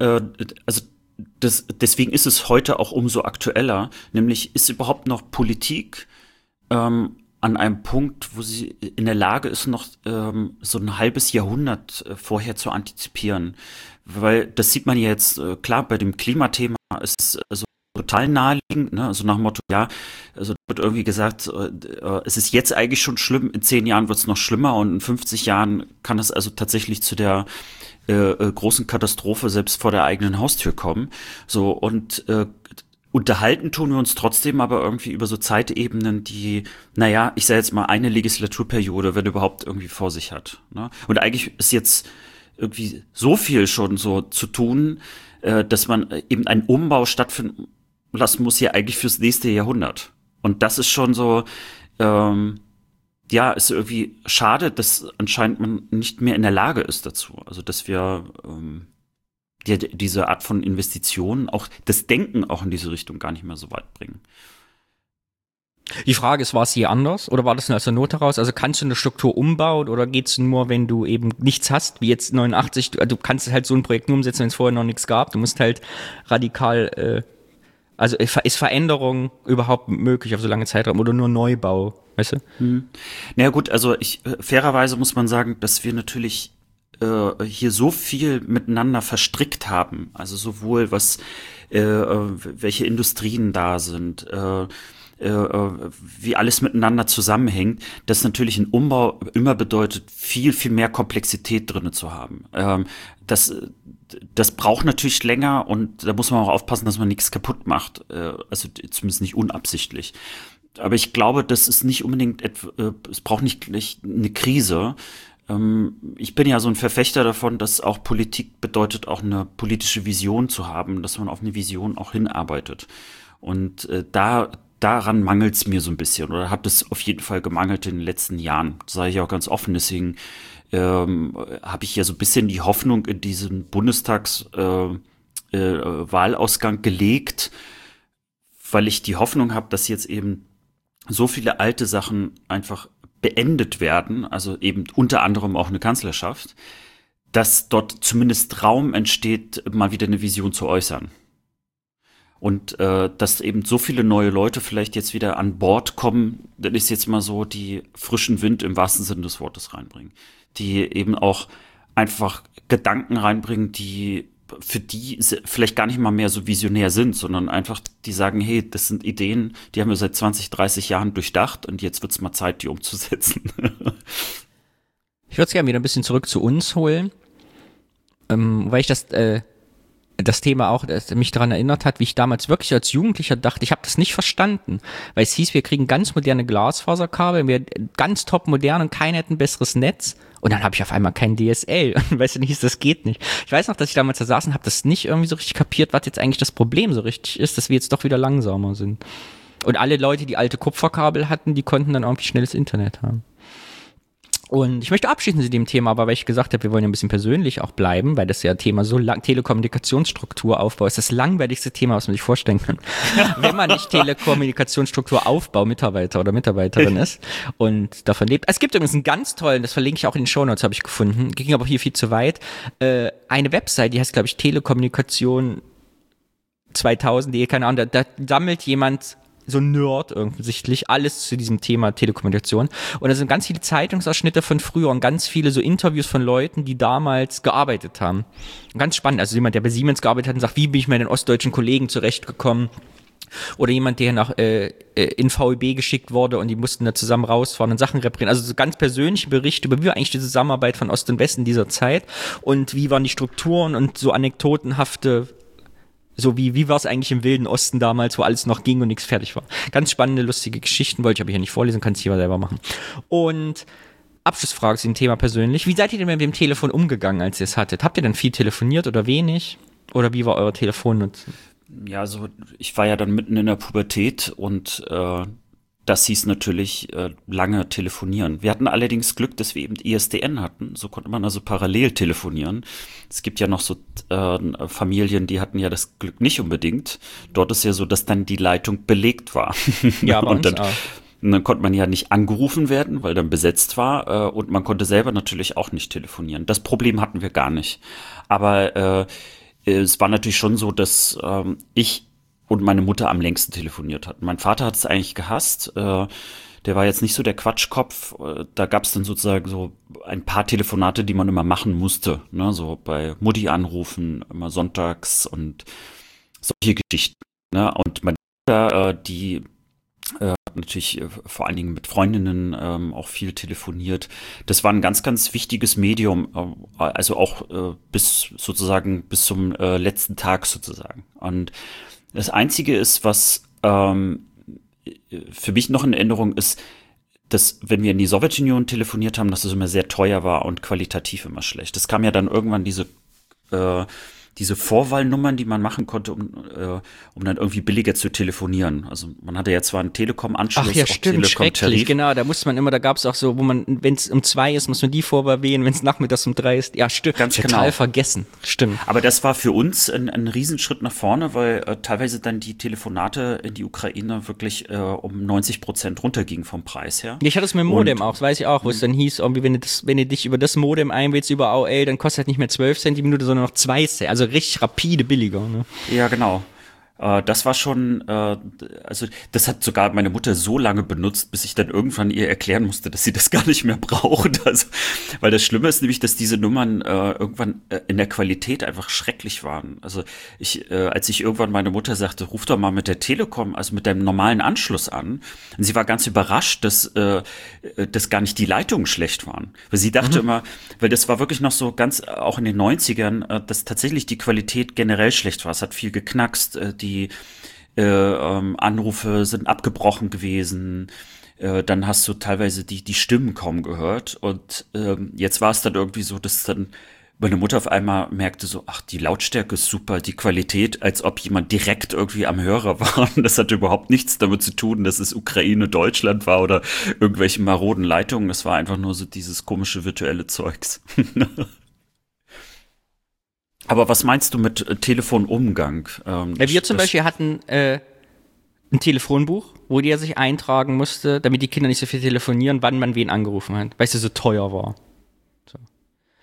deswegen ist es heute auch umso aktueller, nämlich ist überhaupt noch Politik an einem Punkt, wo sie in der Lage ist, noch so ein halbes Jahrhundert vorher zu antizipieren. Weil das sieht man ja jetzt, klar, bei dem Klimathema ist es also total naheliegend, ne? Also nach dem Motto, ja, also wird irgendwie gesagt, es ist jetzt eigentlich schon schlimm, in 10 Jahren wird es noch schlimmer und in 50 Jahren kann es also tatsächlich zu der großen Katastrophe selbst vor der eigenen Haustür kommen. So, und unterhalten tun wir uns trotzdem aber irgendwie über so Zeitebenen, die, naja, ich sage jetzt mal eine Legislaturperiode, wenn überhaupt irgendwie vor sich hat. Ne? Und eigentlich ist jetzt irgendwie so viel schon so zu tun, dass man eben einen Umbau stattfinden lassen muss hier eigentlich fürs nächste Jahrhundert. Und das ist schon so, ist irgendwie schade, dass anscheinend man nicht mehr in der Lage ist dazu. Also, dass wir diese Art von Investitionen, auch das Denken auch in diese Richtung gar nicht mehr so weit bringen. Die Frage ist, war es je anders oder war das nur aus der Not heraus? Also kannst du eine Struktur umbauen oder geht's nur, wenn du eben nichts hast, wie jetzt 89, du kannst halt so ein Projekt nur umsetzen, wenn es vorher noch nichts gab. Du musst halt radikal, also ist Veränderung überhaupt möglich auf so lange Zeitraum oder nur Neubau, weißt du? Naja gut, also fairerweise muss man sagen, dass wir natürlich hier so viel miteinander verstrickt haben. Also sowohl was, welche Industrien da sind, wie alles miteinander zusammenhängt, dass natürlich ein Umbau immer bedeutet, viel, viel mehr Komplexität drinne zu haben. Das braucht natürlich länger und da muss man auch aufpassen, dass man nichts kaputt macht. Also zumindest nicht unabsichtlich. Aber ich glaube, das ist nicht unbedingt, es braucht nicht eine Krise. Ich bin ja so ein Verfechter davon, dass auch Politik bedeutet, auch eine politische Vision zu haben, dass man auf eine Vision auch hinarbeitet. Und daran mangelt es mir so ein bisschen oder hat es auf jeden Fall gemangelt in den letzten Jahren. Das sage ich auch ganz offen. Deswegen habe ich ja so ein bisschen die Hoffnung in diesen Bundestagswahlausgang gelegt, weil ich die Hoffnung habe, dass jetzt eben so viele alte Sachen einfach beendet werden, also eben unter anderem auch eine Kanzlerschaft, dass dort zumindest Raum entsteht, mal wieder eine Vision zu äußern. Und dass eben so viele neue Leute vielleicht jetzt wieder an Bord kommen, das ist jetzt mal so, die frischen Wind im wahrsten Sinne des Wortes reinbringen. Die eben auch einfach Gedanken reinbringen, die für die vielleicht gar nicht mal mehr so visionär sind, sondern einfach, die sagen, hey, das sind Ideen, die haben wir seit 20, 30 Jahren durchdacht und jetzt wird's mal Zeit, die umzusetzen. Ich würde es gerne wieder ein bisschen zurück zu uns holen, weil ich das Thema auch mich daran erinnert hat, wie ich damals wirklich als Jugendlicher dachte, ich habe das nicht verstanden, weil es hieß, wir kriegen ganz moderne Glasfaserkabel, wir ganz top modern und keiner hätte ein besseres Netz. Und dann habe ich auf einmal kein DSL. Und weißt du, hieß, das geht nicht. Ich weiß noch, dass ich damals da saß und habe das nicht irgendwie so richtig kapiert, was jetzt eigentlich das Problem so richtig ist, dass wir jetzt doch wieder langsamer sind. Und alle Leute, die alte Kupferkabel hatten, die konnten dann irgendwie schnelles Internet haben. Und ich möchte abschließen zu dem Thema, aber weil ich gesagt habe, wir wollen ja ein bisschen persönlich auch bleiben, weil das ja Thema so lang, Telekommunikationsstrukturaufbau ist das langweiligste Thema, was man sich vorstellen kann. Wenn man nicht Telekommunikationsstrukturaufbau Mitarbeiter oder Mitarbeiterin ist und davon lebt. Es gibt übrigens einen ganz tollen, das verlinke ich auch in den Shownotes, habe ich gefunden, ging aber hier viel zu weit, eine Website, die heißt, glaube ich, Telekommunikation 2000.de, keine Ahnung, da sammelt jemand so ein Nerd offensichtlich, alles zu diesem Thema Telekommunikation. Und da sind ganz viele Zeitungsausschnitte von früher und ganz viele so Interviews von Leuten, die damals gearbeitet haben. Und ganz spannend, also jemand, der bei Siemens gearbeitet hat und sagt, wie bin ich mit den ostdeutschen Kollegen zurechtgekommen? Oder jemand, der nach in VEB geschickt wurde und die mussten da zusammen rausfahren und Sachen reparieren. Also so ganz persönliche Berichte über wie war eigentlich die Zusammenarbeit von Ost und West in dieser Zeit und wie waren die Strukturen und so anekdotenhafte. So wie war es eigentlich im Wilden Osten damals, wo alles noch ging und nichts fertig war. Ganz spannende, lustige Geschichten, wollte ich aber hier nicht vorlesen, kannst du hier selber machen. Und Abschlussfrage zu dem Thema persönlich. Wie seid ihr denn mit dem Telefon umgegangen, als ihr es hattet? Habt ihr denn viel telefoniert oder wenig? Oder wie war euer Telefonnutzen? Ja, also ich war ja dann mitten in der Pubertät und das hieß natürlich lange telefonieren. Wir hatten allerdings Glück, dass wir eben ISDN hatten. So konnte man also parallel telefonieren. Es gibt ja noch so Familien, die hatten ja das Glück nicht unbedingt. Dort ist ja so, dass dann die Leitung belegt war. Ja, bei uns und auch. dann konnte man ja nicht angerufen werden, weil dann besetzt war. Und man konnte selber natürlich auch nicht telefonieren. Das Problem hatten wir gar nicht. Aber es war natürlich schon so, dass ich und meine Mutter am längsten telefoniert hat. Mein Vater hat es eigentlich gehasst. Der war jetzt nicht so der Quatschkopf. Da gab es dann sozusagen so ein paar Telefonate, die man immer machen musste. Ne? So bei Mutti anrufen, immer sonntags und solche Geschichten. Ne? Und meine Mutter, die natürlich vor allen Dingen mit Freundinnen auch viel telefoniert. Das war ein ganz, ganz wichtiges Medium, also auch bis zum letzten Tag sozusagen. Und das Einzige ist, was für mich noch in Erinnerung ist, dass, wenn wir in die Sowjetunion telefoniert haben, dass es immer sehr teuer war und qualitativ immer schlecht. Es kam ja dann irgendwann diese Vorwahlnummern, die man machen konnte, um dann irgendwie billiger zu telefonieren. Also man hatte ja zwar einen Telekom-Anschluss, Ach ja, stimmt, schrecklich, genau, da musste man immer, da gab es auch so, wo man, wenn es um 2 ist, muss man die Vorwahl wählen, wenn es nachmittags um 3 ist, ja, stimmt, ganz total genau vergessen, stimmt. Aber das war für uns ein Riesenschritt nach vorne, weil teilweise dann die Telefonate in die Ukraine wirklich um 90% runtergingen vom Preis her. Ich hatte es mit dem Modem auch, das weiß ich auch, wo es dann hieß, irgendwie, wenn du dich über das Modem einwählst, über AOL, dann kostet halt nicht mehr 12 Cent die Minute, sondern noch 2 Cent, also richtig rapide billiger. Ne? Ja, genau. Das war schon, also das hat sogar meine Mutter so lange benutzt, bis ich dann irgendwann ihr erklären musste, dass sie das gar nicht mehr braucht. Also, weil das Schlimme ist nämlich, dass diese Nummern irgendwann in der Qualität einfach schrecklich waren. Also als ich irgendwann meine Mutter sagte, ruf doch mal mit der Telekom, also mit deinem normalen Anschluss an, und sie war ganz überrascht, dass gar nicht die Leitungen schlecht waren. Weil sie dachte immer, weil das war wirklich noch so ganz, auch in den 90ern, dass tatsächlich die Qualität generell schlecht war. Es hat viel geknackst, die Anrufe sind abgebrochen gewesen, dann hast du teilweise die Stimmen kaum gehört und jetzt war es dann irgendwie so, dass dann meine Mutter auf einmal merkte so, ach, die Lautstärke ist super, die Qualität, als ob jemand direkt irgendwie am Hörer war. Und das hatte überhaupt nichts damit zu tun, dass es Ukraine, Deutschland war oder irgendwelche maroden Leitungen. Das war einfach nur so dieses komische virtuelle Zeugs. Aber was meinst du mit Telefonumgang? Wir zum Beispiel hatten ein Telefonbuch, wo der sich eintragen musste, damit die Kinder nicht so viel telefonieren, wann man wen angerufen hat, weil es ja so teuer war. So.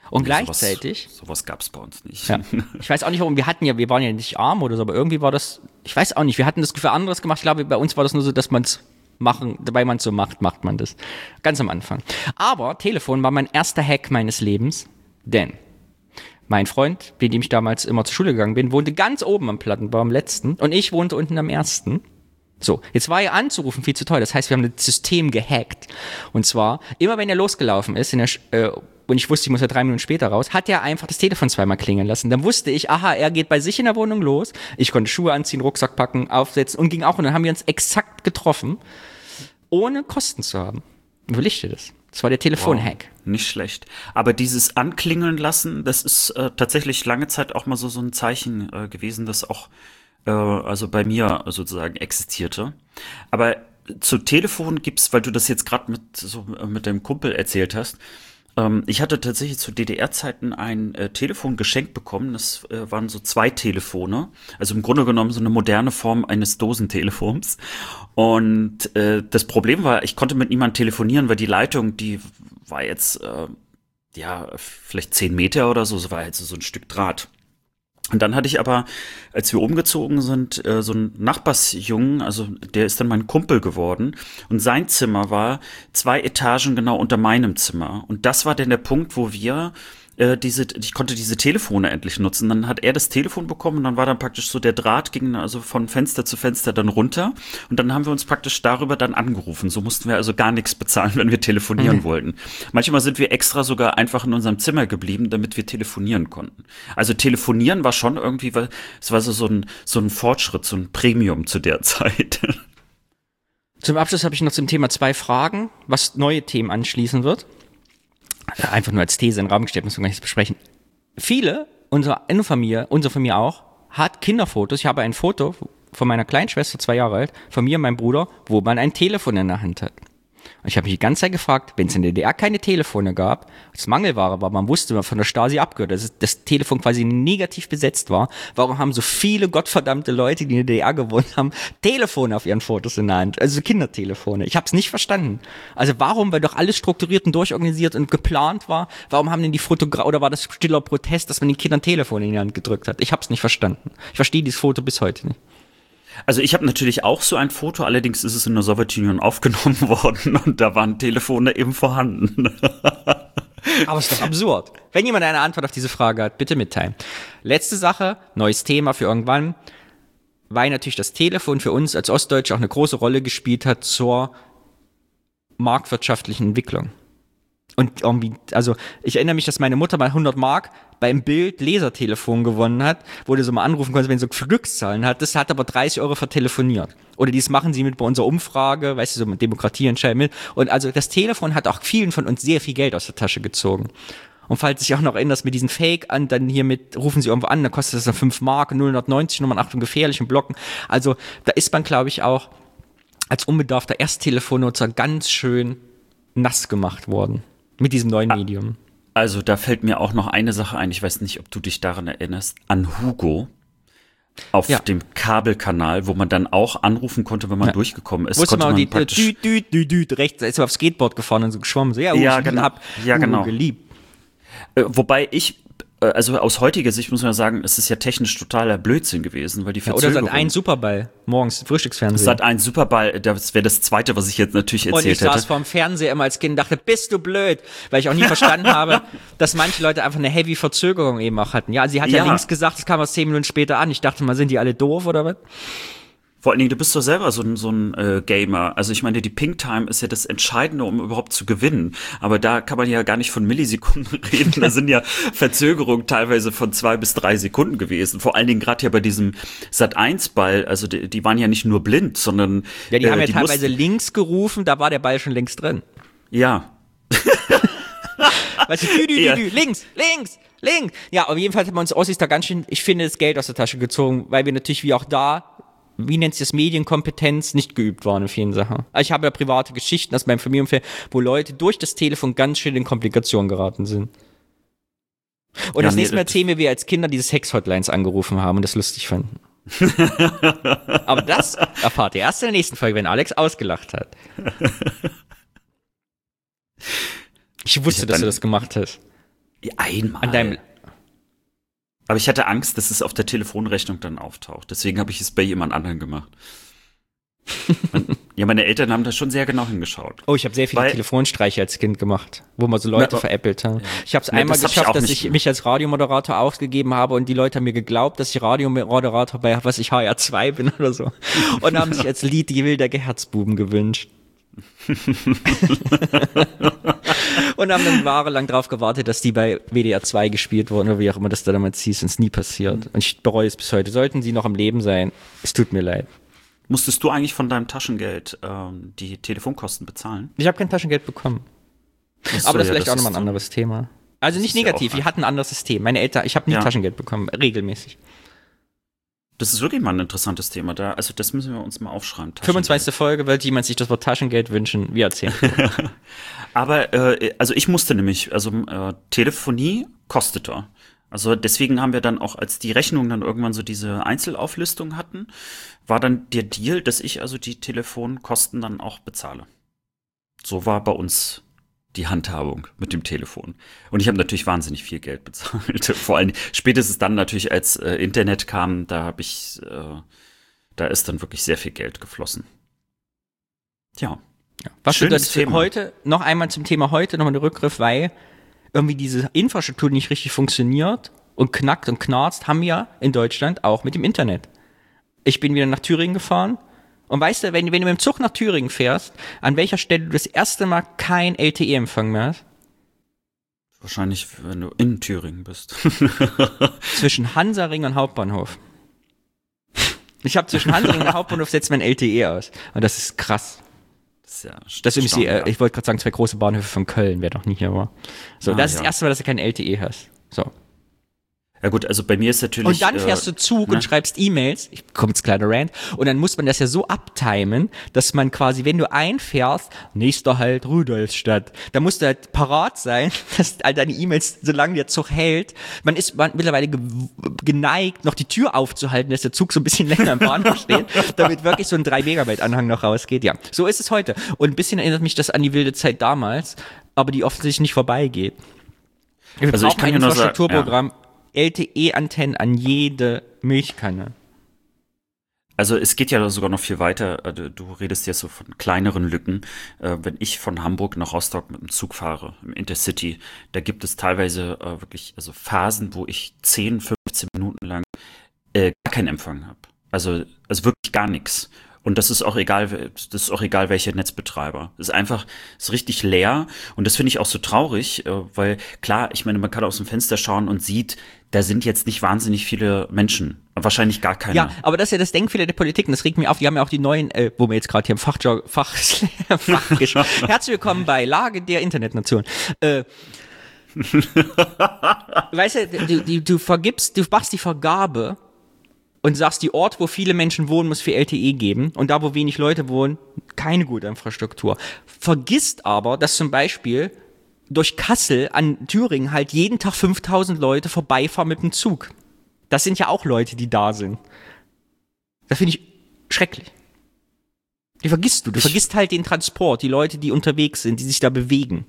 Und gleichzeitig. Sowas gab es bei uns nicht. Ja. Ich weiß auch nicht, warum. Wir waren ja nicht arm oder so, aber irgendwie war das, ich weiß auch nicht, wir hatten das für anderes gemacht. Ich glaube, bei uns war das nur so, dass man es weil man es so macht man das. Ganz am Anfang. Aber Telefon war mein erster Hack meines Lebens, denn mein Freund, mit dem ich damals immer zur Schule gegangen bin, wohnte ganz oben am Plattenbau, am letzten, und ich wohnte unten am ersten. So, jetzt war er anzurufen viel zu teuer. Das heißt, wir haben das System gehackt. Und zwar, immer wenn er losgelaufen ist, und ich wusste, ich muss ja 3 Minuten später raus, hat er einfach das Telefon zweimal klingeln lassen. Dann wusste ich, aha, er geht bei sich in der Wohnung los. Ich konnte Schuhe anziehen, Rucksack packen, aufsetzen und ging auch. Und dann haben wir uns exakt getroffen, ohne Kosten zu haben. Wie will ich dir das? Das war der Telefonhack. Wow, nicht schlecht. Aber dieses Anklingeln lassen, das ist tatsächlich lange Zeit auch mal so ein Zeichen gewesen, das auch also bei mir sozusagen existierte. Aber zu Telefon gibt's, weil du das jetzt gerade mit deinem Kumpel erzählt hast, ich hatte tatsächlich zu DDR-Zeiten ein Telefon geschenkt bekommen. Das waren so 2 Telefone. Also im Grunde genommen so eine moderne Form eines Dosentelefons. Und das Problem war, ich konnte mit niemandem telefonieren, weil die Leitung, die war jetzt vielleicht 10 Meter oder so. So war jetzt so ein Stück Draht. Und dann hatte ich aber, als wir umgezogen sind, so einen Nachbarsjungen, also der ist dann mein Kumpel geworden, und sein Zimmer war 2 Etagen genau unter meinem Zimmer. Und das war dann der Punkt, wo wir ich konnte diese Telefone endlich nutzen. Dann hat er das Telefon bekommen und dann war dann praktisch so der Draht ging also von Fenster zu Fenster dann runter und dann haben wir uns praktisch darüber dann angerufen. So mussten wir also gar nichts bezahlen, wenn wir telefonieren wollten. Manchmal sind wir extra sogar einfach in unserem Zimmer geblieben, damit wir telefonieren konnten. Also telefonieren war schon irgendwie, es war so ein Fortschritt, so ein Premium zu der Zeit. Zum Abschluss habe ich noch zum Thema 2 Fragen, was neue Themen anschließen wird. Einfach nur als These in den Raum gestellt, müssen wir gar nicht besprechen. Viele, unsere Familie auch, hat Kinderfotos. Ich habe ein Foto von meiner kleinen Schwester, 2 Jahre alt, von mir und meinem Bruder, wo man ein Telefon in der Hand hat. Und ich habe mich die ganze Zeit gefragt, wenn es in der DDR keine Telefone gab, als Mangelware war, man wusste von der Stasi abgehört, dass das Telefon quasi negativ besetzt war, warum haben so viele gottverdammte Leute, die in der DDR gewohnt haben, Telefone auf ihren Fotos in der Hand, also Kindertelefone. Ich habe es nicht verstanden. Also warum, weil doch alles strukturiert und durchorganisiert und geplant war, warum haben denn die oder war das stiller Protest, dass man den Kindern Telefone in die Hand gedrückt hat? Ich habe es nicht verstanden. Ich verstehe dieses Foto bis heute nicht. Also ich habe natürlich auch so ein Foto, allerdings ist es in der Sowjetunion aufgenommen worden und da waren Telefone eben vorhanden. Aber es ist doch absurd. Wenn jemand eine Antwort auf diese Frage hat, bitte mitteilen. Letzte Sache, neues Thema für irgendwann, weil natürlich das Telefon für uns als Ostdeutsche auch eine große Rolle gespielt hat zur marktwirtschaftlichen Entwicklung. Und irgendwie, also ich erinnere mich, dass meine Mutter mal 100 Mark beim Bild Lasertelefon gewonnen hat, wo du so mal anrufen konntest, wenn du so Glückszahlen hattest, hat aber 30 € vertelefoniert. Oder dies machen sie mit bei unserer Umfrage, weißt du, so mit Demokratieentscheid mit. Und also das Telefon hat auch vielen von uns sehr viel Geld aus der Tasche gezogen. Und falls du dich auch noch erinnerst, mit diesen Fake an, dann hier mit, rufen sie irgendwo an, dann kostet das dann 5 Mark, 090 Nummern, Achtung, gefährlich und blocken. Also da ist man, glaube ich, auch als unbedarfter Ersttelefonnutzer ganz schön nass gemacht worden. Mit diesem neuen Medium. Also da fällt mir auch noch eine Sache ein, ich weiß nicht, ob du dich daran erinnerst, an Hugo auf dem Kabelkanal, wo man dann auch anrufen konnte, wenn man durchgekommen ist. Wusste man die rechts, da ist man aufs Skateboard gefahren und so geschwommen. So, genau. Geliebt. Wobei also aus heutiger Sicht muss man sagen, es ist ja technisch totaler Blödsinn gewesen, weil die Verzögerung... Oder Sat.1 Superball, morgens Frühstücksfernsehen. Sat.1 Superball, das wäre das Zweite, was ich jetzt natürlich erzählt hätte. Und ich saß vorm Fernseher immer als Kind und dachte, bist du blöd? Weil ich auch nie verstanden habe, dass manche Leute einfach eine heavy Verzögerung eben auch hatten. Ja, also sie hat ja links gesagt, es kam erst 10 Minuten später an. Ich dachte mal, sind die alle doof oder was? Vor allen Dingen, du bist doch selber so ein Gamer. Also ich meine, die Ping Time ist ja das Entscheidende, um überhaupt zu gewinnen. Aber da kann man ja gar nicht von Millisekunden reden. Da sind ja Verzögerungen teilweise von 2 bis 3 Sekunden gewesen. Vor allen Dingen gerade ja bei diesem Sat.1-Ball. Also die waren ja nicht nur blind, sondern... Ja, die haben ja teilweise links gerufen, da war der Ball schon längst drin. Ja. Weißt du, links. Ja, auf jeden Fall haben wir uns Ossis da ganz schön, ich finde, das Geld aus der Tasche gezogen, weil wir natürlich wie auch da, wie nennt sich das, Medienkompetenz, nicht geübt waren in vielen Sachen. Also ich habe ja private Geschichten aus meinem Familienumfeld, wo Leute durch das Telefon ganz schön in Komplikationen geraten sind. Und das nächste Mal erzählen wir als Kinder diese Sex-Hotlines angerufen haben und das lustig fanden. Aber das erfahrt ihr erst in der nächsten Folge, wenn Alex ausgelacht hat. Ich wusste, dass du das gemacht hast. Einmal. An deinem Aber ich hatte Angst, dass es auf der Telefonrechnung dann auftaucht. Deswegen habe ich es bei jemand anderem gemacht. Meine Eltern haben da schon sehr genau hingeschaut. Oh, ich habe sehr viele Telefonstreiche als Kind gemacht, wo man so Leute veräppelt haben. Ja. Ich habe es einmal geschafft, dass ich mich als Radiomoderator ausgegeben habe und die Leute haben mir geglaubt, dass ich Radiomoderator bei, was ich, HR2 bin oder so. Und haben sich als Lied die Wilder Herzbuben gewünscht. Und haben dann jahrelang drauf gewartet, dass die bei WDR 2 gespielt wurden oder wie auch immer das da damals hieß und es nie passiert. Und ich bereue es bis heute. Sollten sie noch am Leben sein, es tut mir leid. Musstest du eigentlich von deinem Taschengeld die Telefonkosten bezahlen? Ich habe kein Taschengeld bekommen. So, aber das ist vielleicht auch nochmal ein anderes Thema. Also nicht negativ, wir hatten ein anderes System. Meine Eltern, ich habe nie Taschengeld bekommen, regelmäßig. Das ist wirklich mal ein interessantes Thema. Also das müssen wir uns mal aufschreiben. 25. Folge, weil jemand sich das Wort Taschengeld wünschen. Wir erzählen. Aber also ich musste nämlich, Telefonie kostete. Also deswegen haben wir dann auch, als die Rechnungen dann irgendwann so diese Einzelauflistung hatten, war dann der Deal, dass ich also die Telefonkosten dann auch bezahle. So war bei uns die Handhabung mit dem Telefon. Und ich habe natürlich wahnsinnig viel Geld bezahlt. Vor allem spätestens dann natürlich, als Internet kam, da ist dann wirklich sehr viel Geld geflossen. Ja. Was du das heute, noch einmal zum Thema heute, nochmal ein Rückgriff, weil irgendwie diese Infrastruktur nicht richtig funktioniert und knackt und knarzt, haben wir in Deutschland auch mit dem Internet. Ich bin wieder nach Thüringen gefahren und weißt du, wenn du mit dem Zug nach Thüringen fährst, an welcher Stelle du das erste Mal kein LTE-Empfang mehr hast? Wahrscheinlich, wenn du in Thüringen bist. Zwischen Hansaring und Hauptbahnhof. Ich habe zwischen Hansaring und Hauptbahnhof setzt mein LTE aus. Und das ist krass. Das ist ich wollte gerade sagen, 2 große Bahnhöfe von Köln, wer noch nie hier war. So, das ist das erste Mal, dass du kein LTE hast. So. Ja gut, also bei mir ist natürlich... Und dann fährst du Zug und schreibst E-Mails, ich komme jetzt kleiner Rant, und dann muss man das ja so abtimen, dass man quasi, wenn du einfährst, nächster Halt Rudolfstadt, da musst du halt parat sein, dass all deine E-Mails, solange der Zug hält, man ist mittlerweile geneigt, noch die Tür aufzuhalten, dass der Zug so ein bisschen länger im Bahnhof steht, damit wirklich so ein 3 Megabyte Anhang noch rausgeht. Ja, so ist es heute. Und ein bisschen erinnert mich das an die wilde Zeit damals, aber die offensichtlich nicht vorbeigeht. Wir brauchen ein Infrastrukturprogramm, LTE-Antennen an jede Milchkanne. Also es geht ja sogar noch viel weiter. Du redest jetzt so von kleineren Lücken. Wenn ich von Hamburg nach Rostock mit dem Zug fahre, im Intercity, da gibt es teilweise wirklich Phasen, wo ich 10, 15 Minuten lang gar keinen Empfang habe. Also wirklich gar nichts. Und das ist auch egal, welcher Netzbetreiber. Es ist richtig leer. Und das finde ich auch so traurig, weil klar, ich meine, man kann aus dem Fenster schauen und sieht, da sind jetzt nicht wahnsinnig viele Menschen. Wahrscheinlich gar keine. Ja, aber das ist ja das Denkfehler der Politik. Und das regt mir auf. Die haben ja auch die neuen, wo wir jetzt gerade hier im Herzlich willkommen bei Lage der Internetnation. Weißt du, du machst die Vergabe und sagst, die Ort, wo viele Menschen wohnen, muss für LTE geben und da, wo wenig Leute wohnen, keine gute Infrastruktur. Vergisst aber, dass zum Beispiel durch Kassel an Thüringen halt jeden Tag 5000 Leute vorbeifahren mit dem Zug. Das sind ja auch Leute, die da sind. Das finde ich schrecklich. Die vergisst du. Du vergisst halt den Transport, die Leute, die unterwegs sind, die sich da bewegen.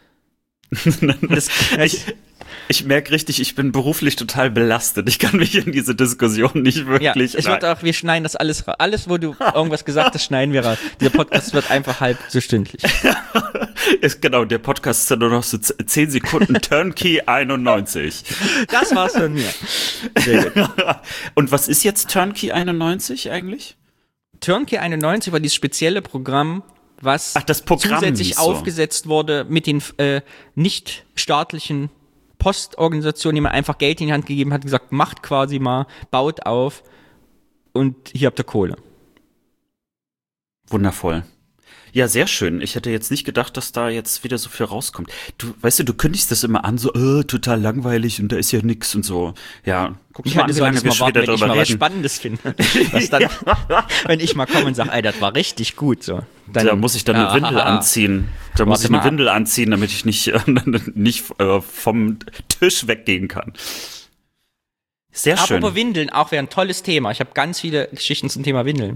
Ich merke richtig, ich bin beruflich total belastet. Ich kann mich in diese Diskussion nicht wirklich... Ja, es wird auch, wir schneiden das alles, wo du irgendwas gesagt hast, schneiden wir raus. Dieser Podcast wird einfach halb so stündlich. Genau, der Podcast ist ja nur noch so 10 Sekunden Turnkey 91. Das war's von mir. Sehr gut. Und was ist jetzt Turnkey 91 eigentlich? Turnkey 91 war dieses spezielle Programm, was zusätzlich aufgesetzt wurde mit den nicht staatlichen Postorganisationen, die man einfach Geld in die Hand gegeben hat, gesagt, macht quasi mal, baut auf und hier habt ihr Kohle. Wundervoll. Ja, sehr schön. Ich hätte jetzt nicht gedacht, dass da jetzt wieder so viel rauskommt. Du kündigst das immer an, so total langweilig und da ist ja nix und so. Ja, guck mal an, wie lange wir schon wieder drüber reden. Wenn ich mal was Spannendes finde. Was dann, wenn ich mal komme und sage, ey, das war richtig gut, so. Dann, da muss ich dann eine Windel anziehen. Da muss ich eine Windel anziehen, damit ich nicht vom Tisch weggehen kann. Sehr schön. Apropos Windeln, auch wäre ein tolles Thema. Ich habe ganz viele Geschichten zum Thema Windeln.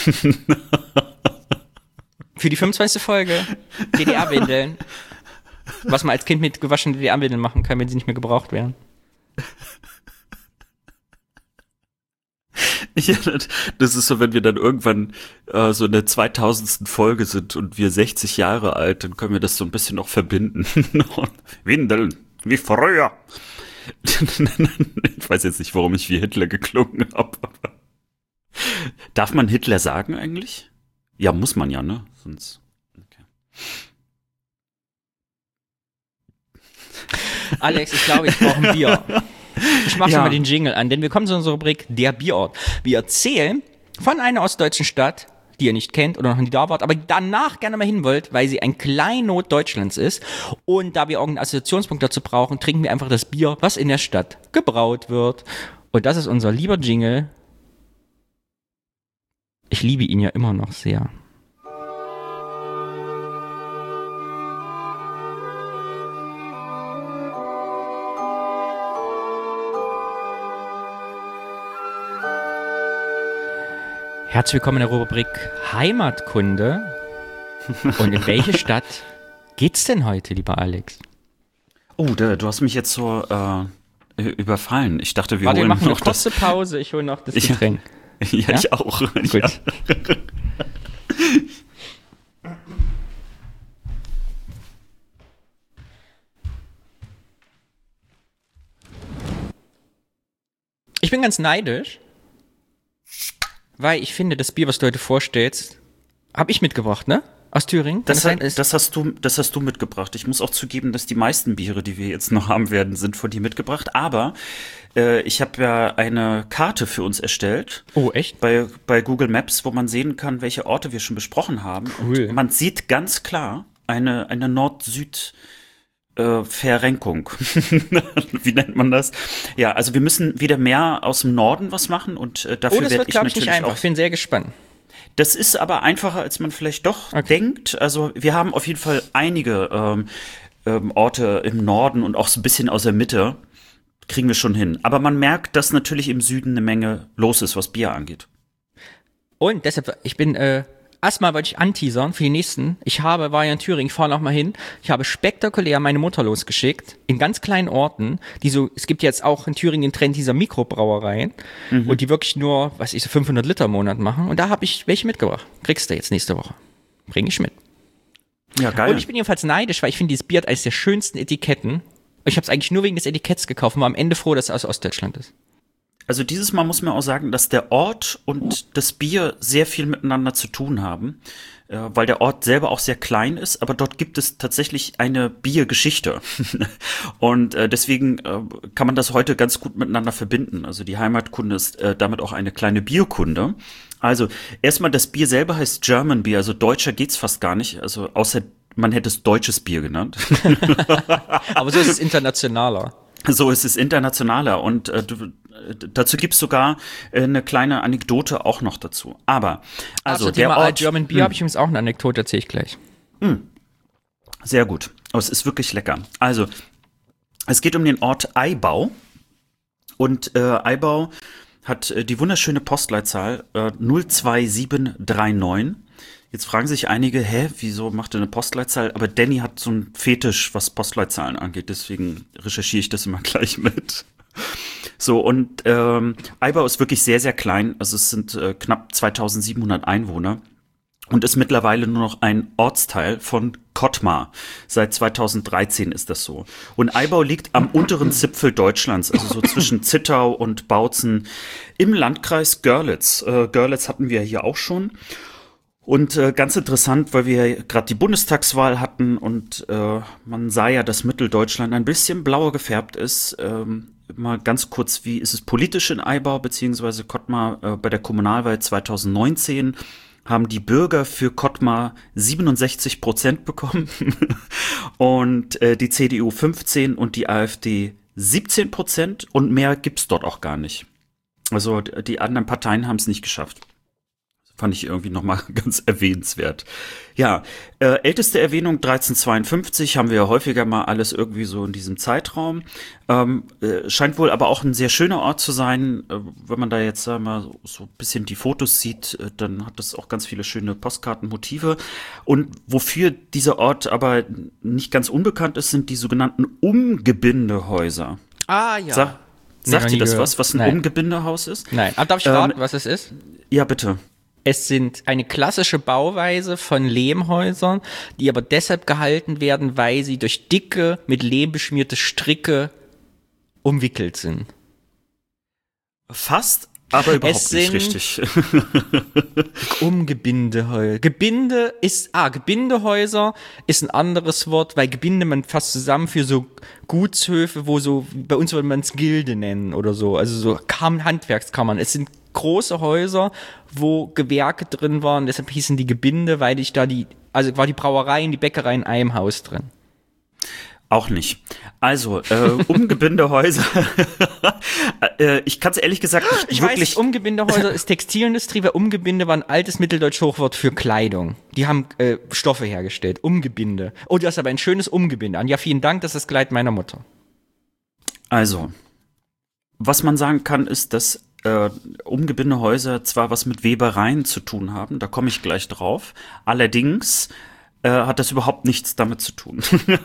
Für die 25. Folge DDR-Windeln. Was man als Kind mit gewaschenen DDR-Windeln machen kann, wenn sie nicht mehr gebraucht werden. Ja, das ist so, wenn wir dann irgendwann so in der 2000. Folge sind und wir 60 Jahre alt, dann können wir das so ein bisschen noch verbinden. Windeln, wie früher. Ich weiß jetzt nicht, warum ich wie Hitler geklungen habe. Darf man Hitler sagen eigentlich? Ja, muss man ja, ne? Sonst. Okay. Alex, ich glaube, ich brauche ein Bier. Ich mache schon mal den Jingle an, denn wir kommen zu unserer Rubrik Der Bierort. Wir erzählen von einer ostdeutschen Stadt, die ihr nicht kennt oder noch nie da wart, aber danach gerne mal hin wollt, weil sie ein Kleinod Deutschlands ist. Und da wir irgendeinen Assoziationspunkt dazu brauchen, trinken wir einfach das Bier, was in der Stadt gebraut wird. Und das ist unser lieber Jingle. Ich liebe ihn ja immer noch sehr. Herzlich willkommen in der Rubrik Heimatkunde. Und in welche Stadt geht's denn heute, lieber Alex? Oh, du hast mich jetzt so überfallen. Ich dachte, wir Warte, holen wir machen noch eine kurze Pause. Ich hole noch das Getränk. Ja, ich auch. Gut. Ja. Ich bin ganz neidisch, weil ich finde, das Bier, was du heute vorstellst, habe ich mitgebracht, ne? Aus Thüringen. Das hast du mitgebracht. Ich muss auch zugeben, dass die meisten Biere, die wir jetzt noch haben werden, sind von dir mitgebracht. Aber ich habe ja eine Karte für uns erstellt. Oh, echt? Bei Google Maps, wo man sehen kann, welche Orte wir schon besprochen haben. Cool. Und man sieht ganz klar eine Nord-Süd- Verrenkung. Wie nennt man das? Ja, also wir müssen wieder mehr aus dem Norden was machen und dafür das werde wird, ich glaube ich, natürlich nicht einfach. auch. Ich bin sehr gespannt. Das ist aber einfacher, als man vielleicht doch denkt. Also wir haben auf jeden Fall einige Orte im Norden und auch so ein bisschen aus der Mitte. Kriegen wir schon hin. Aber man merkt, dass natürlich im Süden eine Menge los ist, was Bier angeht. Und deshalb, ich bin, erstmal wollte ich anteasern für die nächsten. War ja in Thüringen, ich fahre noch mal hin. Ich habe spektakulär meine Mutter losgeschickt, in ganz kleinen Orten, es gibt jetzt auch in Thüringen den Trend dieser Mikrobrauereien, und die wirklich nur, so 500 Liter im Monat machen. Und da habe ich welche mitgebracht. Kriegst du jetzt nächste Woche. Bring ich mit. Ja, geil. Und ich bin jedenfalls neidisch, weil ich finde dieses Bier hat eines der schönsten Etiketten. Ich habe es eigentlich nur wegen des Etiketts gekauft und war am Ende froh, dass es aus Ostdeutschland ist. Also dieses Mal muss man auch sagen, dass der Ort und das Bier sehr viel miteinander zu tun haben, weil der Ort selber auch sehr klein ist, aber dort gibt es tatsächlich eine Biergeschichte. Und deswegen kann man das heute ganz gut miteinander verbinden. Also die Heimatkunde ist damit auch eine kleine Bierkunde. Also erstmal, das Bier selber heißt German Beer, also deutscher geht's fast gar nicht, also außer man hätte es deutsches Bier genannt. Aber so ist es internationaler. So ist es internationaler und dazu gibt's sogar eine kleine Anekdote auch noch dazu. Aber, also zum der Thema Ort... German Beer habe ich übrigens auch eine Anekdote, erzähle ich gleich. Sehr gut. Oh, es ist wirklich lecker. Also, es geht um den Ort Eibau. Und Eibau hat die wunderschöne Postleitzahl 02739. Jetzt fragen sich einige, wieso macht er eine Postleitzahl? Aber Danny hat so einen Fetisch, was Postleitzahlen angeht. Deswegen recherchiere ich das immer gleich mit. So, und Eibau ist wirklich sehr, sehr klein. Also es sind knapp 2700 Einwohner. Und ist mittlerweile nur noch ein Ortsteil von Kottmar. Seit 2013 ist das so. Und Eibau liegt am unteren Zipfel Deutschlands, also so zwischen Zittau und Bautzen im Landkreis Görlitz. Görlitz hatten wir hier auch schon. Und ganz interessant, weil wir gerade die Bundestagswahl hatten und man sah ja, dass Mitteldeutschland ein bisschen blauer gefärbt ist. Mal ganz kurz, wie ist es politisch in Eibau beziehungsweise Kottmar bei der Kommunalwahl 2019? Haben die Bürger für Kottmar 67% bekommen und die CDU 15 und die AfD 17% und mehr gibt's dort auch gar nicht. Also die anderen Parteien haben es nicht geschafft. Fand ich irgendwie nochmal ganz erwähnenswert. Ja, älteste Erwähnung 1352, haben wir ja häufiger mal alles irgendwie so in diesem Zeitraum. Scheint wohl aber auch ein sehr schöner Ort zu sein. Wenn man da jetzt mal so ein bisschen die Fotos sieht, dann hat das auch ganz viele schöne Postkartenmotive. Und wofür dieser Ort aber nicht ganz unbekannt ist, sind die sogenannten Umgebindehäuser. Ah, ja. Sagt ihr das was ein Nein. Umgebindehaus ist? Nein. Aber darf ich raten, was es ist? Ja, bitte. Es sind eine klassische Bauweise von Lehmhäusern, die aber deshalb gehalten werden, weil sie durch dicke, mit Lehm beschmierte Stricke umwickelt sind. Fast, aber überhaupt nicht richtig. Umgebindehäuser. Gebindehäuser ist ein anderes Wort, weil Gebinde man fasst zusammen für so Gutshöfe, wo so, bei uns würde man es Gilde nennen oder so, also so Handwerkskammern. Es sind große Häuser, wo Gewerke drin waren, deshalb hießen die Gebinde, weil war die Brauerei und die Bäckerei in einem Haus drin. Auch nicht. Also, Umgebindehäuser. Ich kann es ehrlich gesagt nicht Ich wirklich. weiß, Umgebindehäuser ist Textilindustrie, weil Umgebinde war ein altes mitteldeutsch Hochwort für Kleidung. Die haben Stoffe hergestellt. Umgebinde. Oh, du hast aber ein schönes Umgebinde an. Ja, vielen Dank, das ist das Kleid meiner Mutter. Also, was man sagen kann, ist, dass Umgebindehäuser zwar was mit Webereien zu tun haben, da komme ich gleich drauf. Allerdings hat das überhaupt nichts damit zu tun.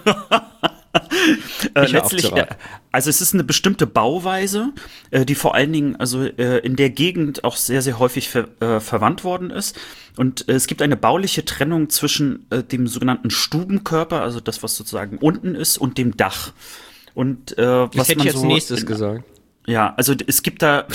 Letztlich, also es ist eine bestimmte Bauweise, die vor allen Dingen also in der Gegend auch sehr, sehr häufig verwandt worden ist. Und es gibt eine bauliche Trennung zwischen dem sogenannten Stubenkörper, also das, was sozusagen unten ist, und dem Dach. Und Das was hätte man ich als so nächstes gesagt. Ja, also es gibt da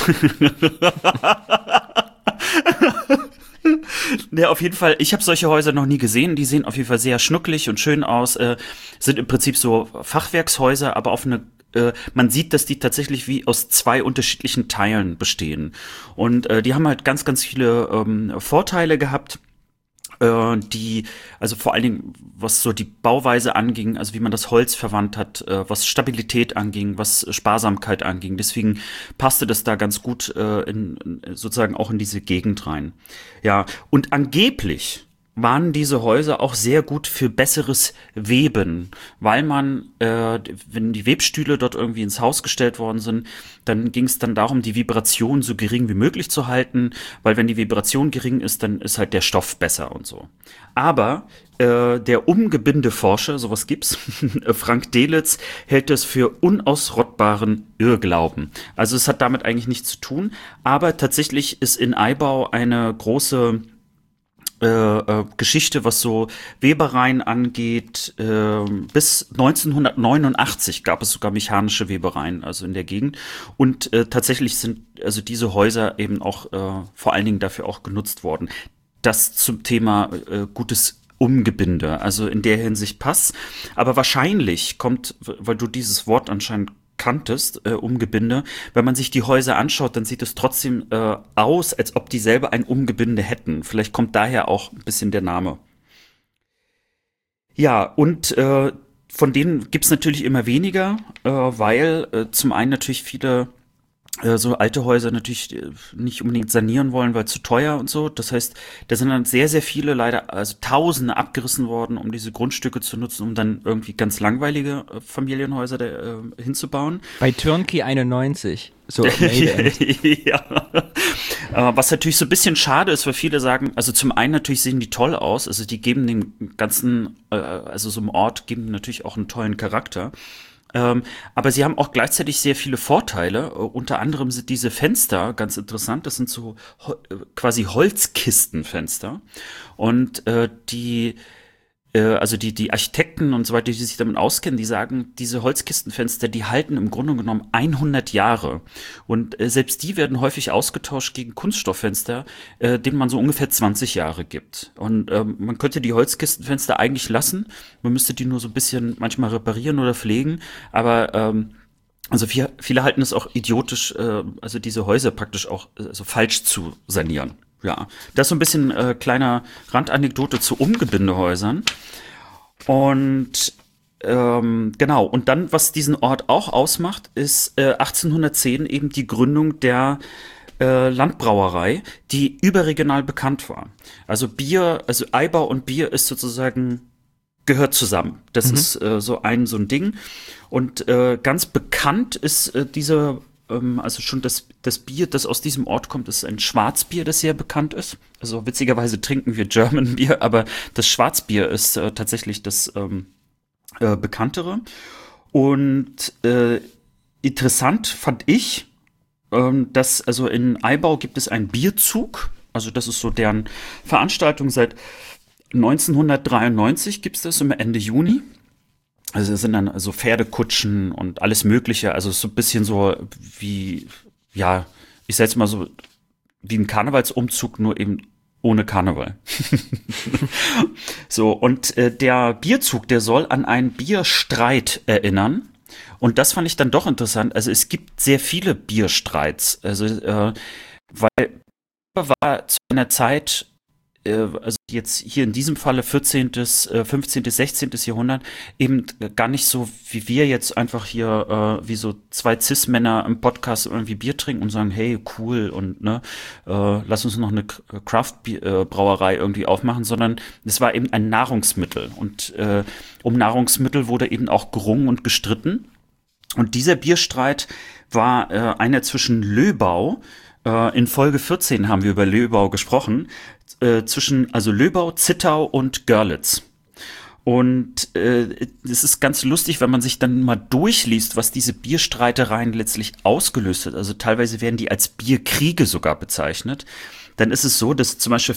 ja, auf jeden Fall, ich habe solche Häuser noch nie gesehen. Die sehen auf jeden Fall sehr schnucklig und schön aus. Sind im Prinzip so Fachwerkshäuser, aber auf eine man sieht, dass die tatsächlich wie aus zwei unterschiedlichen Teilen bestehen. Und die haben halt ganz, ganz viele Vorteile gehabt. Die, also vor allen Dingen, was so die Bauweise anging, also wie man das Holz verwandt hat, was Stabilität anging, was Sparsamkeit anging. Deswegen passte das da ganz gut sozusagen auch in diese Gegend rein. Ja, und angeblich waren diese Häuser auch sehr gut für besseres Weben, weil man, wenn die Webstühle dort irgendwie ins Haus gestellt worden sind, dann ging es dann darum, die Vibration so gering wie möglich zu halten, weil wenn die Vibration gering ist, dann ist halt der Stoff besser und so. Aber der Umgebindeforscher, sowas gibt's, Frank Delitzsch, hält das für unausrottbaren Irrglauben. Also es hat damit eigentlich nichts zu tun, aber tatsächlich ist in Aibau eine große Geschichte, was so Webereien angeht. Bis 1989 gab es sogar mechanische Webereien, also in der Gegend. Und tatsächlich sind also diese Häuser eben auch vor allen Dingen dafür auch genutzt worden. Das zum Thema gutes Umgebinde. Also in der Hinsicht passt. Aber wahrscheinlich kommt, weil du dieses Wort anscheinend kanntest, Umgebinde. Wenn man sich die Häuser anschaut, dann sieht es trotzdem aus, als ob die selber ein Umgebinde hätten. Vielleicht kommt daher auch ein bisschen der Name. Ja, und von denen gibt's natürlich immer weniger, weil zum einen natürlich viele so alte Häuser natürlich nicht unbedingt sanieren wollen, weil zu teuer und so. Das heißt, da sind dann sehr, sehr viele leider, also Tausende abgerissen worden, um diese Grundstücke zu nutzen, um dann irgendwie ganz langweilige Familienhäuser hinzubauen. Bei Turnkey 91. So, ja. Was natürlich so ein bisschen schade ist, weil viele sagen, also zum einen natürlich sehen die toll aus, also die geben dem ganzen, also so einem Ort geben natürlich auch einen tollen Charakter. Aber sie haben auch gleichzeitig sehr viele Vorteile. Unter anderem sind diese Fenster ganz interessant. Das sind so quasi Holzkistenfenster. Und also die Architekten und so weiter, die sich damit auskennen, die sagen, diese Holzkistenfenster, die halten im Grunde genommen 100 Jahre. Und selbst die werden häufig ausgetauscht gegen Kunststofffenster, denen man so ungefähr 20 Jahre gibt. Und man könnte die Holzkistenfenster eigentlich lassen. Man müsste die nur so ein bisschen manchmal reparieren oder pflegen. Aber also viele halten es auch idiotisch, also diese Häuser praktisch auch so falsch zu sanieren. Ja, das ist so ein bisschen kleiner Randanekdote zu Umgebindehäusern. Und genau, und dann, was diesen Ort auch ausmacht, ist 1810 eben die Gründung der Landbrauerei, die überregional bekannt war. Also Bier, also Eibau und Bier ist sozusagen gehört zusammen. Das ist so ein Ding. Und ganz bekannt ist also schon das Bier, das aus diesem Ort kommt, ist ein Schwarzbier, das sehr bekannt ist. Also witzigerweise trinken wir German Bier, aber das Schwarzbier ist tatsächlich das bekanntere. Und interessant fand ich, dass also in Eibau gibt es einen Bierzug. Also das ist so deren Veranstaltung seit 1993 gibt es das immer Ende Juni. Also es sind dann so Pferdekutschen und alles Mögliche. Also so ein bisschen so wie, ja, ich sag jetzt mal so, wie ein Karnevalsumzug, nur eben ohne Karneval. So, und der Bierzug, der soll an einen Bierstreit erinnern. Und das fand ich dann doch interessant. Also es gibt sehr viele Bierstreits. Also, weil war zu einer Zeit, also jetzt hier in diesem Falle 14., 15., 16. Jahrhundert, eben gar nicht so, wie wir jetzt einfach hier, wie so zwei Cis-Männer im Podcast irgendwie Bier trinken und sagen, hey, cool und ne, lass uns noch eine Craft-Brauerei irgendwie aufmachen, sondern es war eben ein Nahrungsmittel und um Nahrungsmittel wurde eben auch gerungen und gestritten. Und dieser Bierstreit war einer zwischen Löbau, in Folge 14 haben wir über Löbau gesprochen, zwischen also Löbau, Zittau und Görlitz. Und es ist ganz lustig, wenn man sich dann mal durchliest, was diese Bierstreitereien letztlich ausgelöst hat. Also teilweise werden die als Bierkriege sogar bezeichnet. Dann ist es so, dass zum Beispiel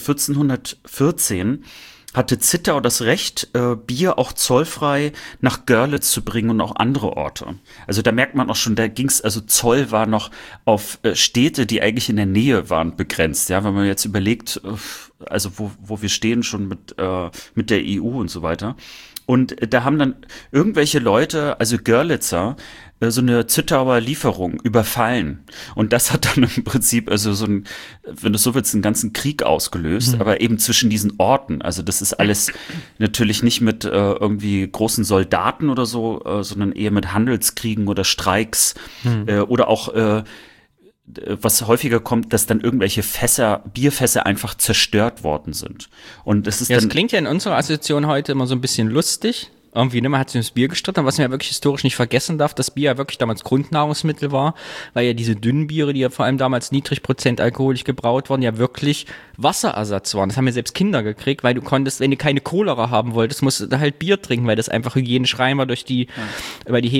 1414 hatte Zittau das Recht, Bier auch zollfrei nach Görlitz zu bringen und auch andere Orte. Also da merkt man auch schon, da ging's, also Zoll war noch auf Städte, die eigentlich in der Nähe waren, begrenzt. Ja, wenn man jetzt überlegt, also wo wir stehen schon mit der EU und so weiter. Und da haben dann irgendwelche Leute, also Görlitzer, so eine Zittauer Lieferung überfallen. Und das hat dann im Prinzip, also so ein, wenn du so willst, einen ganzen Krieg ausgelöst, aber eben zwischen diesen Orten. Also das ist alles natürlich nicht mit irgendwie großen Soldaten oder so, sondern eher mit Handelskriegen oder Streiks oder auch was häufiger kommt, dass dann irgendwelche Bierfässer einfach zerstört worden sind. Und es ist ja, das klingt ja in unserer Assoziation heute immer so ein bisschen lustig. Irgendwie, ne, man hat sich ums Bier gestritten, was man ja wirklich historisch nicht vergessen darf, dass Bier ja wirklich damals Grundnahrungsmittel war, weil ja diese dünnen Biere, die ja vor allem damals niedrigprozent alkoholisch gebraut wurden, ja wirklich Wasserersatz waren. Das haben ja selbst Kinder gekriegt, weil du konntest, wenn du keine Cholera haben wolltest, musst du halt Bier trinken, weil das einfach hygienisch rein war weil die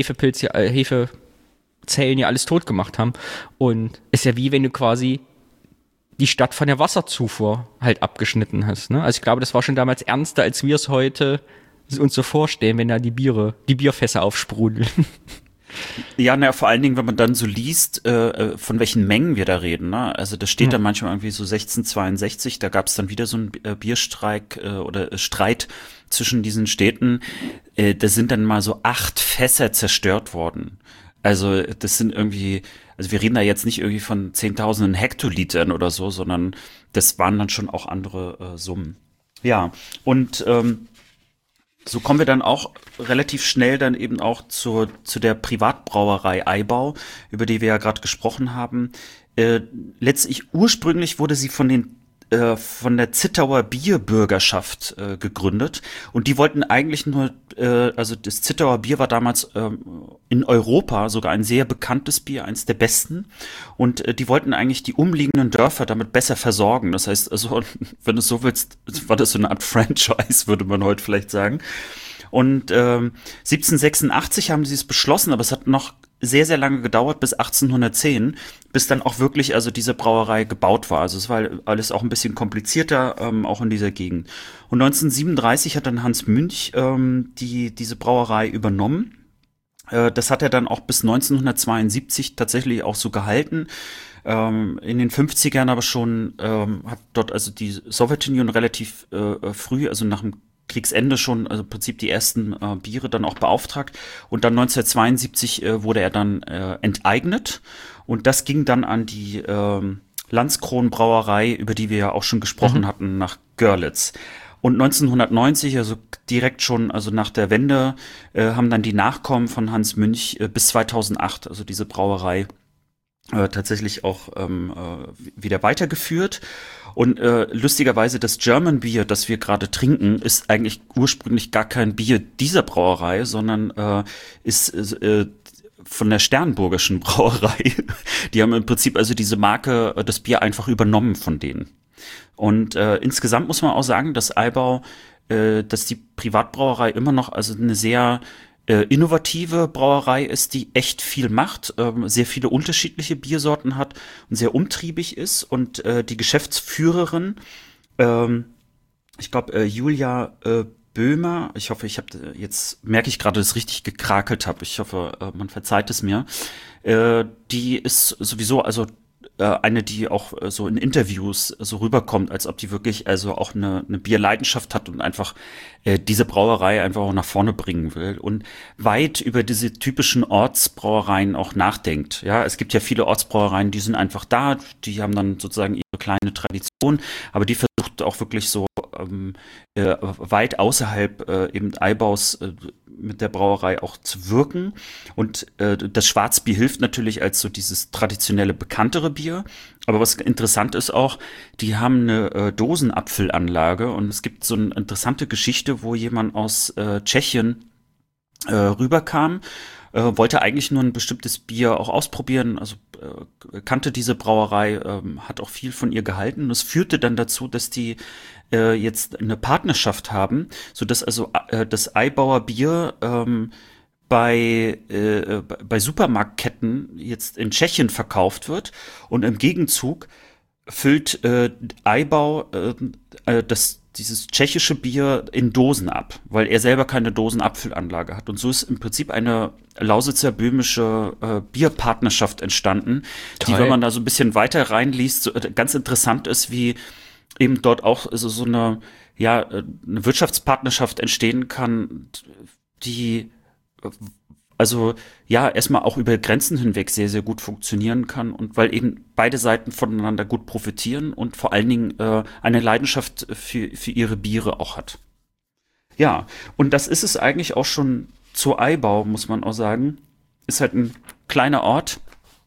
Hefezellen ja alles tot gemacht haben. Und ist ja wie wenn du quasi die Stadt von der Wasserzufuhr halt abgeschnitten hast. Ne? Also ich glaube, das war schon damals ernster, als wir es heute uns so vorstellen, wenn da die Bierfässer aufsprudeln. Ja, na, vor allen Dingen, wenn man dann so liest, von welchen Mengen wir da reden. Ne? Also das steht dann manchmal irgendwie so 1662, da gab es dann wieder so einen Bierstreik oder Streit zwischen diesen Städten. Da sind dann mal so 8 Fässer zerstört worden. Also das sind irgendwie, also wir reden da jetzt nicht irgendwie von 10.000 Hektolitern oder so, sondern das waren dann schon auch andere Summen. Ja, und so kommen wir dann auch relativ schnell dann eben auch zu der Privatbrauerei Eibau, über die wir ja gerade gesprochen haben. Letztlich ursprünglich wurde sie von der Zittauer Bierbürgerschaft gegründet und die wollten eigentlich nur, also das Zittauer Bier war damals in Europa sogar ein sehr bekanntes Bier, eins der besten und die wollten eigentlich die umliegenden Dörfer damit besser versorgen. Das heißt, also wenn du es so willst, war das so eine Art Franchise, würde man heute vielleicht sagen. Und 1786 haben sie es beschlossen, aber es hat noch sehr, sehr lange gedauert, bis 1810, bis dann auch wirklich also diese Brauerei gebaut war. Also es war alles auch ein bisschen komplizierter, auch in dieser Gegend. Und 1937 hat dann Hans Münch diese Brauerei übernommen. Das hat er dann auch bis 1972 tatsächlich auch so gehalten. In den 50ern aber schon hat dort also die Sowjetunion relativ früh, also nach dem Kriegsende schon, also im Prinzip die ersten Biere dann auch beauftragt. Und dann 1972 wurde er dann enteignet. Und das ging dann an die Landskron-Brauerei, über die wir ja auch schon gesprochen hatten, nach Görlitz. Und 1990, also direkt schon, also nach der Wende, haben dann die Nachkommen von Hans Münch bis 2008, also diese Brauerei, tatsächlich auch wieder weitergeführt. Und lustigerweise das German Bier, das wir gerade trinken, ist eigentlich ursprünglich gar kein Bier dieser Brauerei, sondern ist von der Sternburgischen Brauerei. Die haben im Prinzip also diese Marke, das Bier einfach übernommen von denen. Und insgesamt muss man auch sagen, dass Eibau, dass die Privatbrauerei immer noch also eine sehr innovative Brauerei ist, die echt viel macht, sehr viele unterschiedliche Biersorten hat und sehr umtriebig ist. Und die Geschäftsführerin, ich glaube Julia Böhmer, ich hoffe, jetzt merke ich gerade, dass ich richtig gekrakelt habe. Ich hoffe, man verzeiht es mir. Die ist sowieso also eine, die auch so in Interviews so rüberkommt, als ob die wirklich also auch eine Bierleidenschaft hat und einfach diese Brauerei einfach auch nach vorne bringen will und weit über diese typischen Ortsbrauereien auch nachdenkt. Ja, es gibt ja viele Ortsbrauereien, die sind einfach da, die haben dann sozusagen ihre kleine Tradition, aber die versucht auch wirklich so weit außerhalb eben Eibaus mit der Brauerei auch zu wirken. Und das Schwarzbier hilft natürlich als so dieses traditionelle, bekanntere Bier. Aber was interessant ist auch, die haben eine Dosenapfelanlage und es gibt so eine interessante Geschichte, wo jemand aus Tschechien rüberkam, wollte eigentlich nur ein bestimmtes Bier auch ausprobieren, also kannte diese Brauerei, hat auch viel von ihr gehalten. Und es führte dann dazu, dass die jetzt eine Partnerschaft haben, sodass also das Eibauer Bier bei Supermarktketten jetzt in Tschechien verkauft wird und im Gegenzug füllt Eibau dieses tschechische Bier in Dosen ab, weil er selber keine Dosenabfüllanlage hat. Und so ist im Prinzip eine lausitzer böhmische Bierpartnerschaft entstanden, die, wenn man da so ein bisschen weiter reinliest, so, ganz interessant ist, wie eben dort auch so eine Wirtschaftspartnerschaft entstehen kann, die also ja erstmal auch über Grenzen hinweg sehr, sehr gut funktionieren kann und weil eben beide Seiten voneinander gut profitieren und vor allen Dingen eine Leidenschaft für ihre Biere auch hat. Ja, und das ist es eigentlich auch schon zu Eibau, muss man auch sagen. Ist halt ein kleiner Ort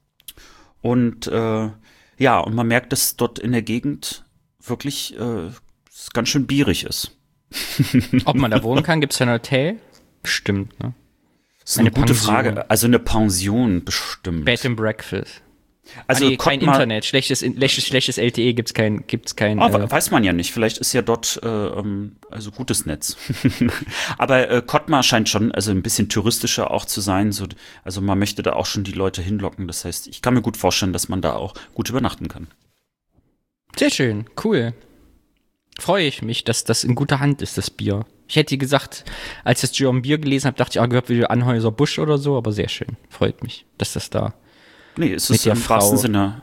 und und man merkt, dass dort in der Gegend wirklich es ganz schön bierig ist. Ob man da wohnen kann, gibt es ein Hotel? Bestimmt, ne? Das ist eine gute Frage. Also eine Pension bestimmt. Bed and Breakfast. Also kein Internet, schlechtes LTE gibt's kein. Weiß man ja nicht. Vielleicht ist ja dort also gutes Netz. Aber Kottmar scheint schon also ein bisschen touristischer auch zu sein. So, also man möchte da auch schon die Leute hinlocken. Das heißt, ich kann mir gut vorstellen, dass man da auch gut übernachten kann. Sehr schön, cool. Freue ich mich, dass das in guter Hand ist, das Bier. Ich hätte gesagt, als ich das German Bier gelesen habe, dachte ich, gehört wie Anheuser Busch oder so, aber sehr schön. Freut mich, dass das da. Nee, es ist im wahrsten Sinne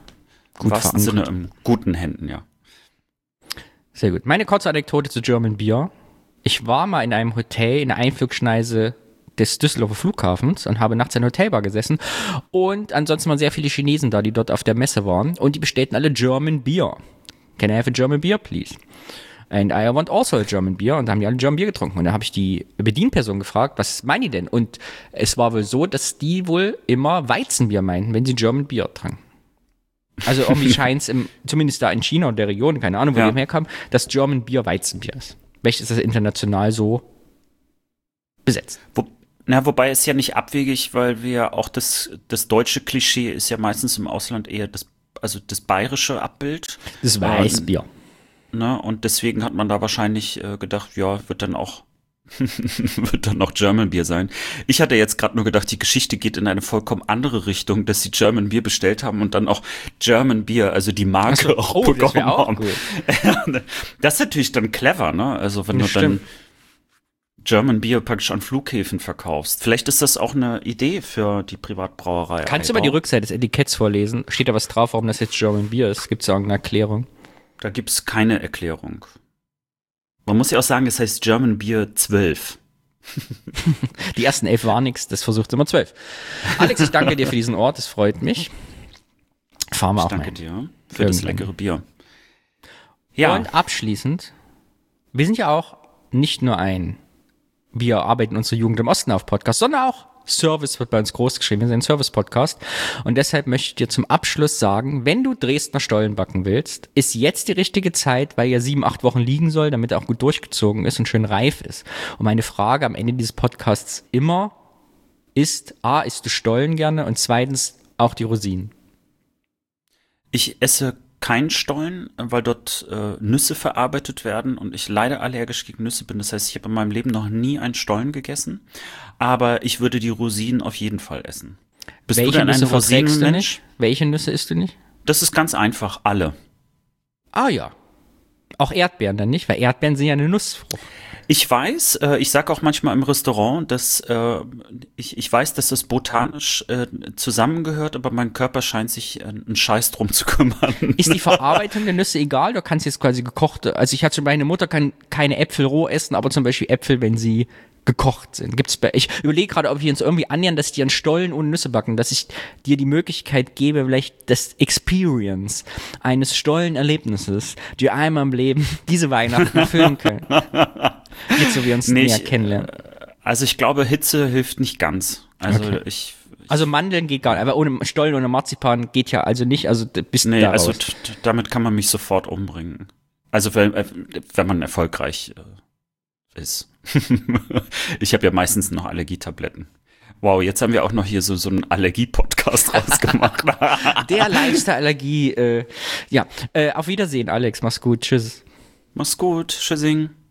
in guten Händen, ja. Sehr gut. Meine kurze Anekdote zu German Bier. Ich war mal in einem Hotel in der Einflugschneise des Düsseldorfer Flughafens und habe nachts in einer Hotelbar gesessen. Und ansonsten waren sehr viele Chinesen da, die dort auf der Messe waren. Und die bestellten alle German Beer. Can I have a German Beer, please? And I want also a German Beer. Und da haben die alle German Beer getrunken. Und da habe ich die Bedienperson gefragt, was meinen die denn? Und es war wohl so, dass die wohl immer Weizenbier meinten, wenn sie German Beer tranken. Also irgendwie scheint es, zumindest da in China und der Region, keine Ahnung, wo die herkamen, dass German Beer Weizenbier ist. Welches ist das international so besetzt? Wobei es ja nicht abwegig, weil wir auch das deutsche Klischee ist ja meistens im Ausland eher das bayerische Abbild. Das Weißbier. Und deswegen hat man da wahrscheinlich gedacht, ja, wird dann auch German Beer sein. Ich hatte jetzt gerade nur gedacht, die Geschichte geht in eine vollkommen andere Richtung, dass sie German Beer bestellt haben und dann auch German Beer, also die Marke auch bekommen haben. Cool. Das ist natürlich dann clever, ne? Also wenn du dann German Beer praktisch an Flughäfen verkaufst. Vielleicht ist das auch eine Idee für die Privatbrauerei. Kannst du mal die Rückseite des Etiketts vorlesen? Steht da was drauf, warum das jetzt German Beer ist? Gibt es da irgendeine Erklärung? Da gibt es keine Erklärung. Man muss ja auch sagen, es heißt German Beer 12. Die ersten 11 waren nichts, das versucht immer 12. Alex, ich danke dir für diesen Ort, es freut mich. Fahren wir auch mal. Danke dir für das leckere Bier. Ja. Und abschließend, wir sind ja auch nicht nur ein Wir arbeiten unsere Jugend im Osten auf Podcast, sondern auch Service wird bei uns groß geschrieben, wir sind ein Service-Podcast. Und deshalb möchte ich dir zum Abschluss sagen, wenn du Dresdner Stollen backen willst, ist jetzt die richtige Zeit, weil ja 7-8 Wochen liegen soll, damit er auch gut durchgezogen ist und schön reif ist. Und meine Frage am Ende dieses Podcasts immer ist, isst du Stollen gerne? Und zweitens auch die Rosinen. Ich esse keinen Stollen, weil dort Nüsse verarbeitet werden und ich leider allergisch gegen Nüsse bin. Das heißt, ich habe in meinem Leben noch nie einen Stollen gegessen, aber ich würde die Rosinen auf jeden Fall essen. Bist Welche du denn Nüsse ein verträgst du Rosinenmensch? nicht? Welche Nüsse isst du nicht? Das ist ganz einfach, alle. Ah ja. Auch Erdbeeren dann nicht, weil Erdbeeren sind ja eine Nussfrucht. Ich weiß, ich sage auch manchmal im Restaurant, dass ich weiß, dass das botanisch zusammengehört, aber mein Körper scheint sich einen Scheiß drum zu kümmern. Ist die Verarbeitung der Nüsse egal? Du kannst jetzt quasi gekochte, also ich hatte schon, meine Mutter kann keine Äpfel roh essen, aber zum Beispiel Äpfel, wenn sie gekocht sind. Ich überlege gerade, ob wir uns irgendwie annähern, dass die einen Stollen ohne Nüsse backen, dass ich dir die Möglichkeit gebe, vielleicht das Experience eines Stollenerlebnisses, die einmal im Leben diese Weihnachten erfüllen können. Jetzt, so wir uns näher kennenlernen. Also ich glaube, Hitze hilft nicht ganz. Also Okay. Also Mandeln geht gar nicht, aber ohne Stollen oder Marzipan geht ja also nicht, also bist du nee, da also raus. damit kann man mich sofort umbringen. Also wenn man erfolgreich ist. Ich habe ja meistens noch Allergietabletten. Wow, jetzt haben wir auch noch hier so einen Allergie-Podcast rausgemacht. Der Lifestyle-Allergie, auf Wiedersehen, Alex, mach's gut, tschüss. Mach's gut, tschüssing.